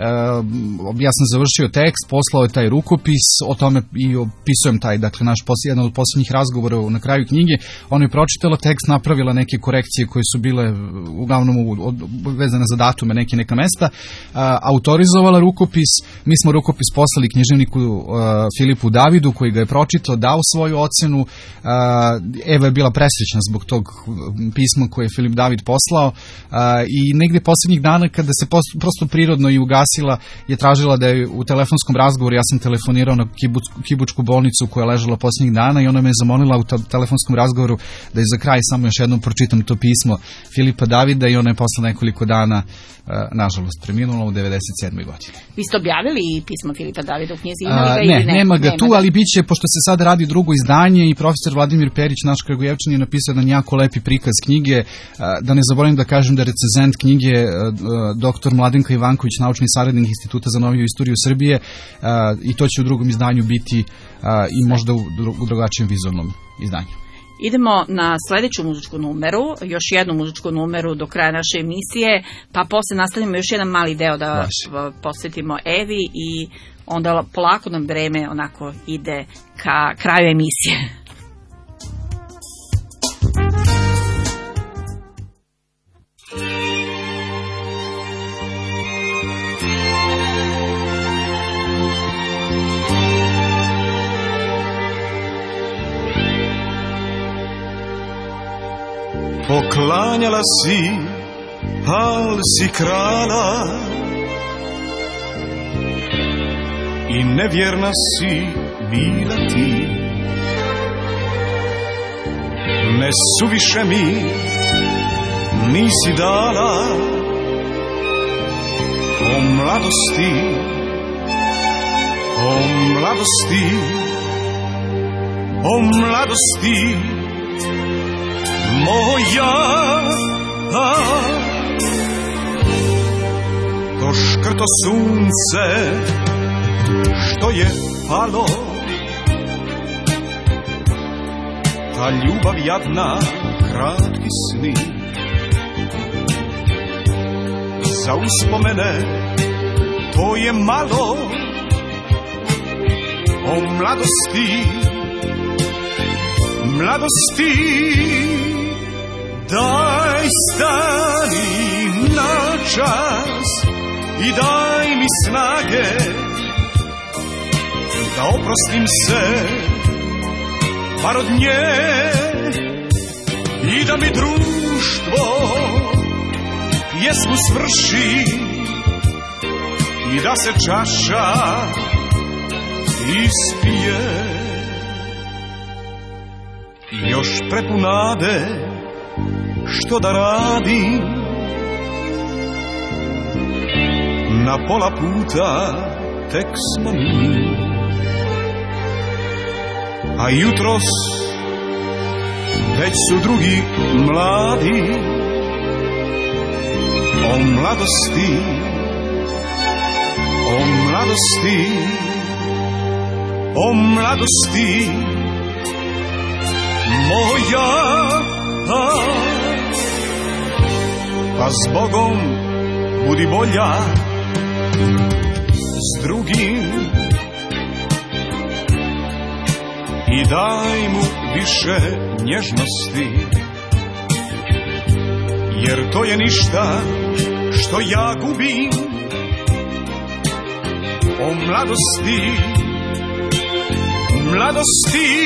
uh, ja sam završio tekst, poslao je taj rukopis, o tome i opisujem taj, dakle, naš posl- jedan od posljednjih razgovora na kraju knjige. Ona je pročitala tekst, napravila neke korekcije koje su bile uglavnom vezane za datume, neke neka mesta, a, autorizovala rukopis. Mi smo rukopis poslali književniku a, Filipu Davidu, koji ga je pročitao, dao svoju ocenu. A, Eva je bila presrećna zbog tog pisma koje je Filip David poslao a, i negde posljednjih dana kada se post, prosto prirodno i ugasila, je tražila da je u telefonskom razgovoru, ja sam telefonirao na kibuc, kibučku bolnicu koja je ležala posljednjih dana i ona me je zamolila u ta, telefonskom razgovoru da je za kraj samo još jednom pročitam to pismo Filipa Davida i ona je posle nekoliko dana nažalost preminula u devedeset sedmoj. godini. Vi ste objavili pismo Filipa Davida u knjizi? A, ne, ne, nema ga nema tu, ga. Ali bit će, pošto se sad radi drugo izdanje i profesor Vladimir Perić, naš Kragujevčan, je napisao jedan jako lepi prikaz knjige. Da ne zaboravim da kažem da recenzent knjige doktor Mladenka Ivanković, naučni saradnik Instituta za noviju istoriju Srbije, i to će u drugom izdanju biti i možda u drugačijem vizualnom izdanju. Idemo na sledeću muzičku numeru, još jednu muzičku numeru do kraja naše emisije, pa posle nastavljamo još jedan mali deo da Vaši. posvetimo Evi i onda polako nam vreme onako ide ka kraju emisije. Poklanjala si, al si krala i nevjerna si bila ti. Ne suviše mi nisi dala o mladosti, o mladosti, o mladosti moja. A, to škrto sunce što je palo, ta ljubav jadna, kratki sni, za uspomene to je malo. O mladosti, mladosti, daj stani na čas i daj mi snage da oprostim se bar od nje i da mi društvo pjesmu svrši i da se čaša ispije. Još prepunade što da radim, na pola puta tek smo mi, a jutros već su drugi mladi. O mladosti, o mladosti, o mladosti moja. A pa s Bogom budi bolja, s drugim i daj mu više nježnosti, jer to je ništa što ja gubim. O mladosti, mladosti,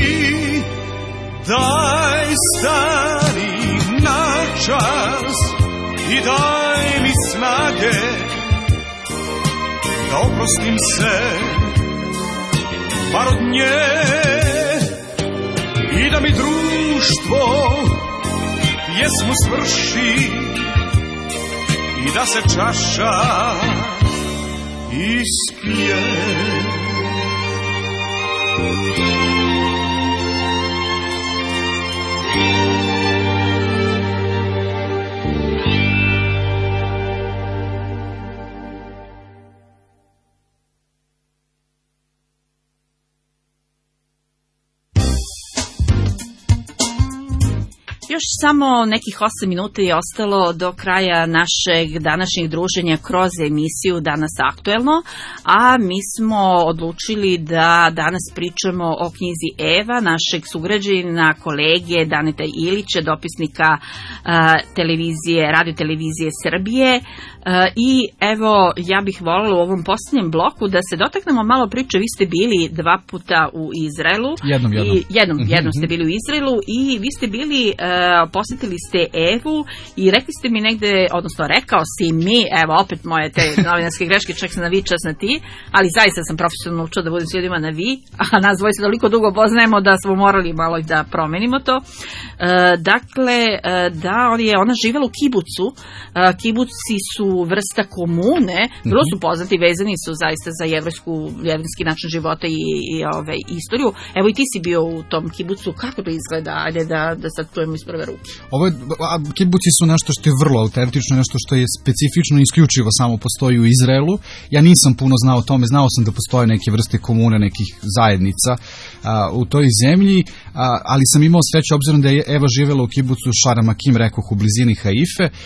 daj stari načas i daj mi snage da oprostim se bar od nje i da mi društvo pjesmu svrši i da se čaša ispije. Još samo nekih osam minuta je ostalo do kraja našeg današnjeg druženja kroz emisiju Danas aktuelno, a mi smo odlučili da danas pričamo o knjizi Eva, našeg sugrađanina, kolege Daneta Ilića, dopisnika uh, televizije, radio televizije Srbije. Uh, I evo, ja bih voljela u ovom posljednjem bloku da se dotaknemo malo priče. Vi ste bili dva puta u Izraelu. Jednom, jednom. I jednom, jednom ste bili u Izraelu i vi ste bili... Uh, posjetili ste Evu i rekli ste mi negde, odnosno rekao si mi, evo opet moje te novinarske greške, čak sam na vi, čas na ti, ali zaista sam profesionalno učila da budem s ljudima na vi, a nas dvoje se toliko dugo poznajemo da smo morali malo da promenimo to. E, dakle, da je ona živela u kibucu, e, kibuci su vrsta komune, vrlo su poznati, vezani su zaista za jevrejsku, jevrejski način života i, i ove, istoriju. Evo i ti si bio u tom kibucu, kako to izgleda, ajde da, da sad čujemo iz prve ruke. Ovo je, a, kibuci su nešto što je vrlo autentično, nešto što je specifično i isključivo samo postoji u Izraelu. Ja nisam puno znao o tome, znao sam da postoje neke vrste komune, nekih zajednica a, u toj zemlji, a, ali sam imao sreću, obzirom da je Eva živela u kibucu Šaramakim, rekoh, u blizini Haife. A,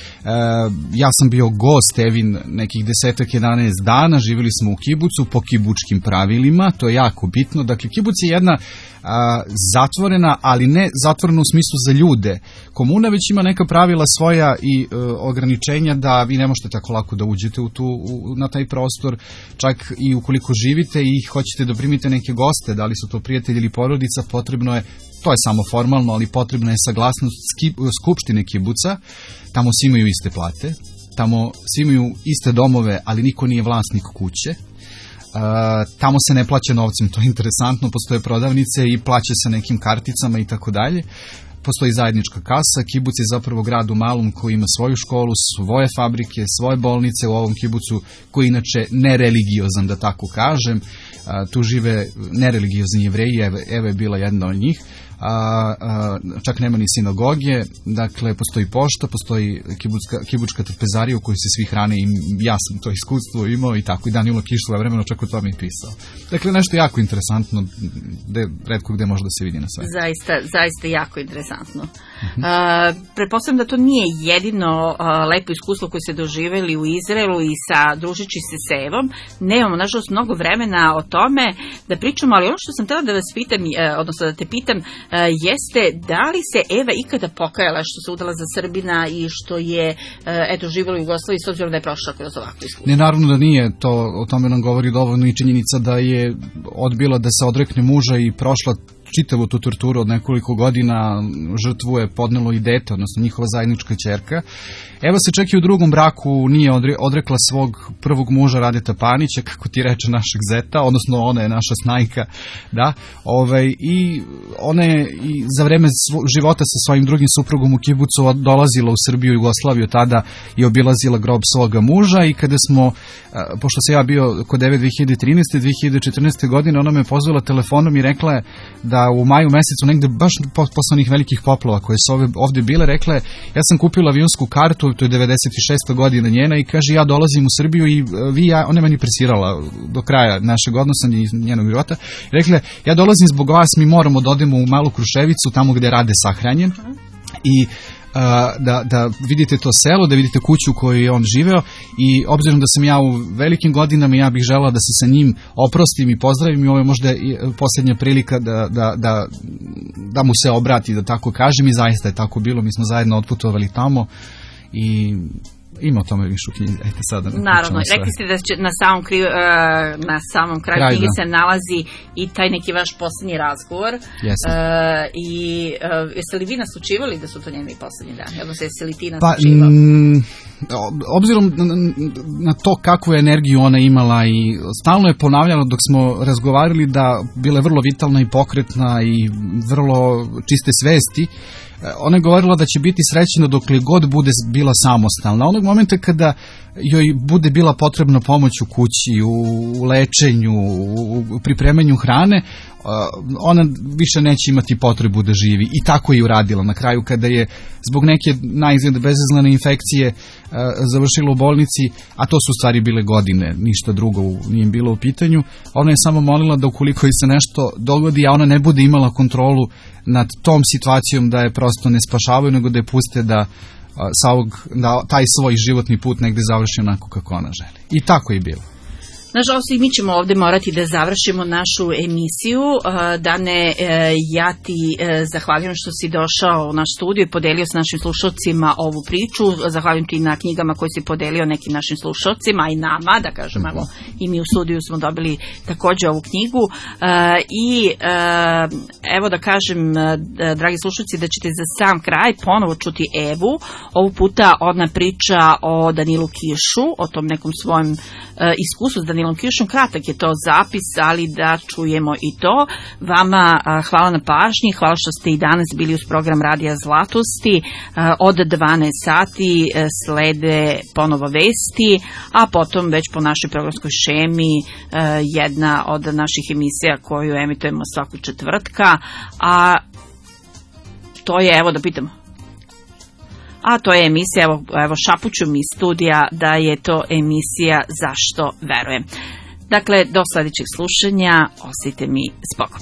ja sam bio gost Evin nekih desetak, jedanaest dana, živjeli smo u kibucu po kibučkim pravilima, to je jako bitno. Dakle, kibuc je jedna a, zatvorena, ali ne zatvorena u smislu za ljude. Komuna već ima neka pravila svoja i e, ograničenja da vi ne možete tako lako da uđete u tu, u, na taj prostor, čak i ukoliko živite i hoćete da primite neke goste, da li su to prijatelji ili porodica, potrebno je, to je samo formalno, ali potrebna je saglasnost skip, skupštine kibuca. Tamo svi imaju iste plate, tamo svi imaju iste domove, ali niko nije vlasnik kuće. Uh, tamo se ne plaća novcem, to je interesantno, postoje prodavnice i plaća se nekim karticama i tako dalje. Postoji zajednička kasa, kibuc je zapravo grad u malom koji ima svoju školu, svoje fabrike, svoje bolnice u ovom kibucu, koji je inače nereligiozan, da tako kažem. Uh, tu žive nereligiozni Jevreji, Eva, Eva je bila jedna od njih. A, a, čak nema ni sinagoge, dakle postoji pošta, postoji kibučka, kibučka trpezarija u kojoj se svi hrane i ja sam to iskustvo imao i tako, i Danilo Kiš svojevremeno čak o tome i pisao. Dakle, nešto jako interesantno, de, retko gde može da se vidi na svetu. Zaista, zaista jako interesantno. Uh-huh. A, pretpostavljam da to nije jedino a, lepo iskustvo koje ste doživjeli u Izraelu i sa družići se s Evom. Nemamo, nažalost, mnogo vremena o tome da pričamo, ali ono što sam htjela da vas pitam, odnosno da te pitam, Uh, jeste da li se Eva ikada pokajala što se udala za Srbina i što je uh, eto živjela u Jugoslaviji s obzirom da je prošla kroz ovakvu iskustvo? Ne, naravno da nije, to, o tome nam govori dovoljno i činjenica da je odbila da se odrekne muža i prošla čitavu tu torturu od nekoliko godina. Žrtvu je podnelo i dete, odnosno njihova zajednička ćerka. Eva se čak i u drugom braku nije odrekla svog prvog muža Radeta Panića, kako ti reče, našeg zeta, odnosno ona je naša snajka, da, ovaj, i ona je i za vreme života sa svojim drugim suprugom u kibucu dolazila u Srbiju i Jugoslaviju tada i obilazila grob svoga muža, i kada smo, pošto se ja bio kod Eve dve hiljade trinaeste. dve hiljade četrnaeste. godine, ona me pozvala telefonom i rekla je da u maju mesecu, negde baš posle onih velikih poplava koje su ove, ovde bile, rekla je, ja sam kupila avionsku kartu, to je devedeset šesta. godina njena, i kaže, ja dolazim u Srbiju i vi, ja, ona je meni presirala do kraja našeg odnosa i njenog života, i rekla, ja dolazim zbog vas, mi moramo da odemo u Malu Kruševicu, tamo gde Rade sahranjen, i da, da vidite to selo, da vidite kuću u kojoj je on živeo, i obzirom da sam ja u velikim godinama, ja bih želao da se sa njim oprostim i pozdravim, i ovo je možda i posljednja prilika da, da, da, da mu se obrati, da tako kažem, i zaista je tako bilo. Mi smo zajedno otputovali tamo i ima o tome više u knjizi. Ejte sada. Naravno, rekli ste da će na samom, kriju, uh, na samom kraju Kraj, knjige da. se nalazi i taj neki vaš posljednji razgovor. Jesam. Uh, I uh, jeste li vi naslučivali da su to njeni posljednji dani? Odnosno, jeste li ti naslučivao? Pa, mm, obzirom na, na to kakvu energiju ona imala, i stalno je ponavljala dok smo razgovarali da bila je vrlo vitalna i pokretna i vrlo čiste svesti, ona je govorila da će biti srećna dokle god bude bila samostalna. Onog momenta kada joj bude bila potrebna pomoć u kući, u lečenju, u pripremanju hrane, ona više neće imati potrebu da živi. I tako je uradila na kraju, kada je zbog neke naizgled bezazlene infekcije završila u bolnici, a to su u stvari bile godine, ništa drugo nije im bilo u pitanju. Ona je samo molila da ukoliko joj se nešto dogodi, a ona ne bude imala kontrolu nad tom situacijom, da je prosto ne spašavaju, nego da je puste da, sa ovog, da taj svoj životni put negde završi onako kako ona želi. I tako je bilo. Nažalost, i mi ćemo ovdje morati da završimo našu emisiju. Dane, ja ti zahvaljujem što si došao u naš studio i podelio s našim slušalcima ovu priču. Zahvaljujem ti na knjigama koje si podelio nekim našim slušalcima i nama, da kažem, evo, i mi u studiju smo dobili također ovu knjigu. I evo da kažem, dragi slušalci, da ćete za sam kraj ponovo čuti Evu. Ovu puta ona priča o Danilu Kišu, o tom nekom svojem iskustvu s Danilom Kišom. Kratak je to zapis, ali da čujemo i to. Vama a, hvala na pažnji, hvala što ste i danas bili uz program Radija Zlatosti. A, od dvanaest sati a, slede ponovo vesti, a potom već po našoj programskoj šemi a, jedna od naših emisija koju emitujemo svakog četvrtka, a to je, evo da pitamo, a to je emisija, evo, evo šapuću mi studija da je to emisija Zašto verujem. Dakle, do sljedećeg slušanja, ostajte mi s Bogom.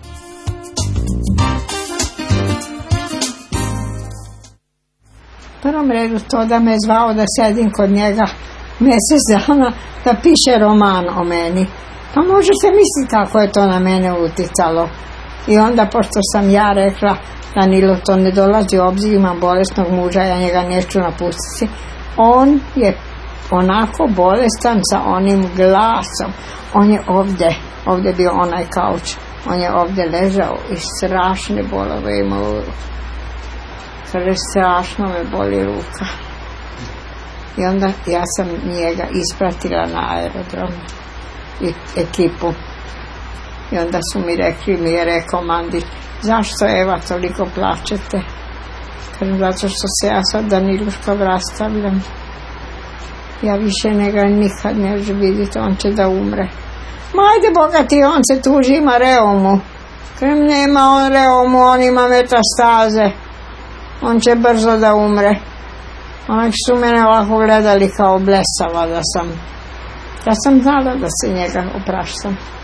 U prvom redu to da me zvao da sedim kod njega mjesec dana da piše roman o meni. Pa možete misliti kako je to na mene uticalo. I onda, pošto sam ja rekla Danilo, to ne dolazi u obzir, imam bolesnog muža, ja njega neću napustiti. On je onako bolestan sa onim glasom. On je ovdje, ovdje je bio onaj kauč. On je ovdje ležao i strašne bolove imao. Kaže, strašno me boli ruka. I onda ja sam njega ispratila na aerodrom i ekipu. I onda su mi rekli, mi je rekao Mandić, zašto Eva toliko plačete? Kažem, zato što se ja sad Daniluška rastavljam. Ja više njega nikad neću vidjeti, on će da umre. Ma ajde bogati, on se tuži, ima reumu. Kažem, nema on reumu, on ima metastaze. On će brzo da umre. Oni su mene ovako gledali kao blesava da sam. Ja sam znala da se njega opraštam.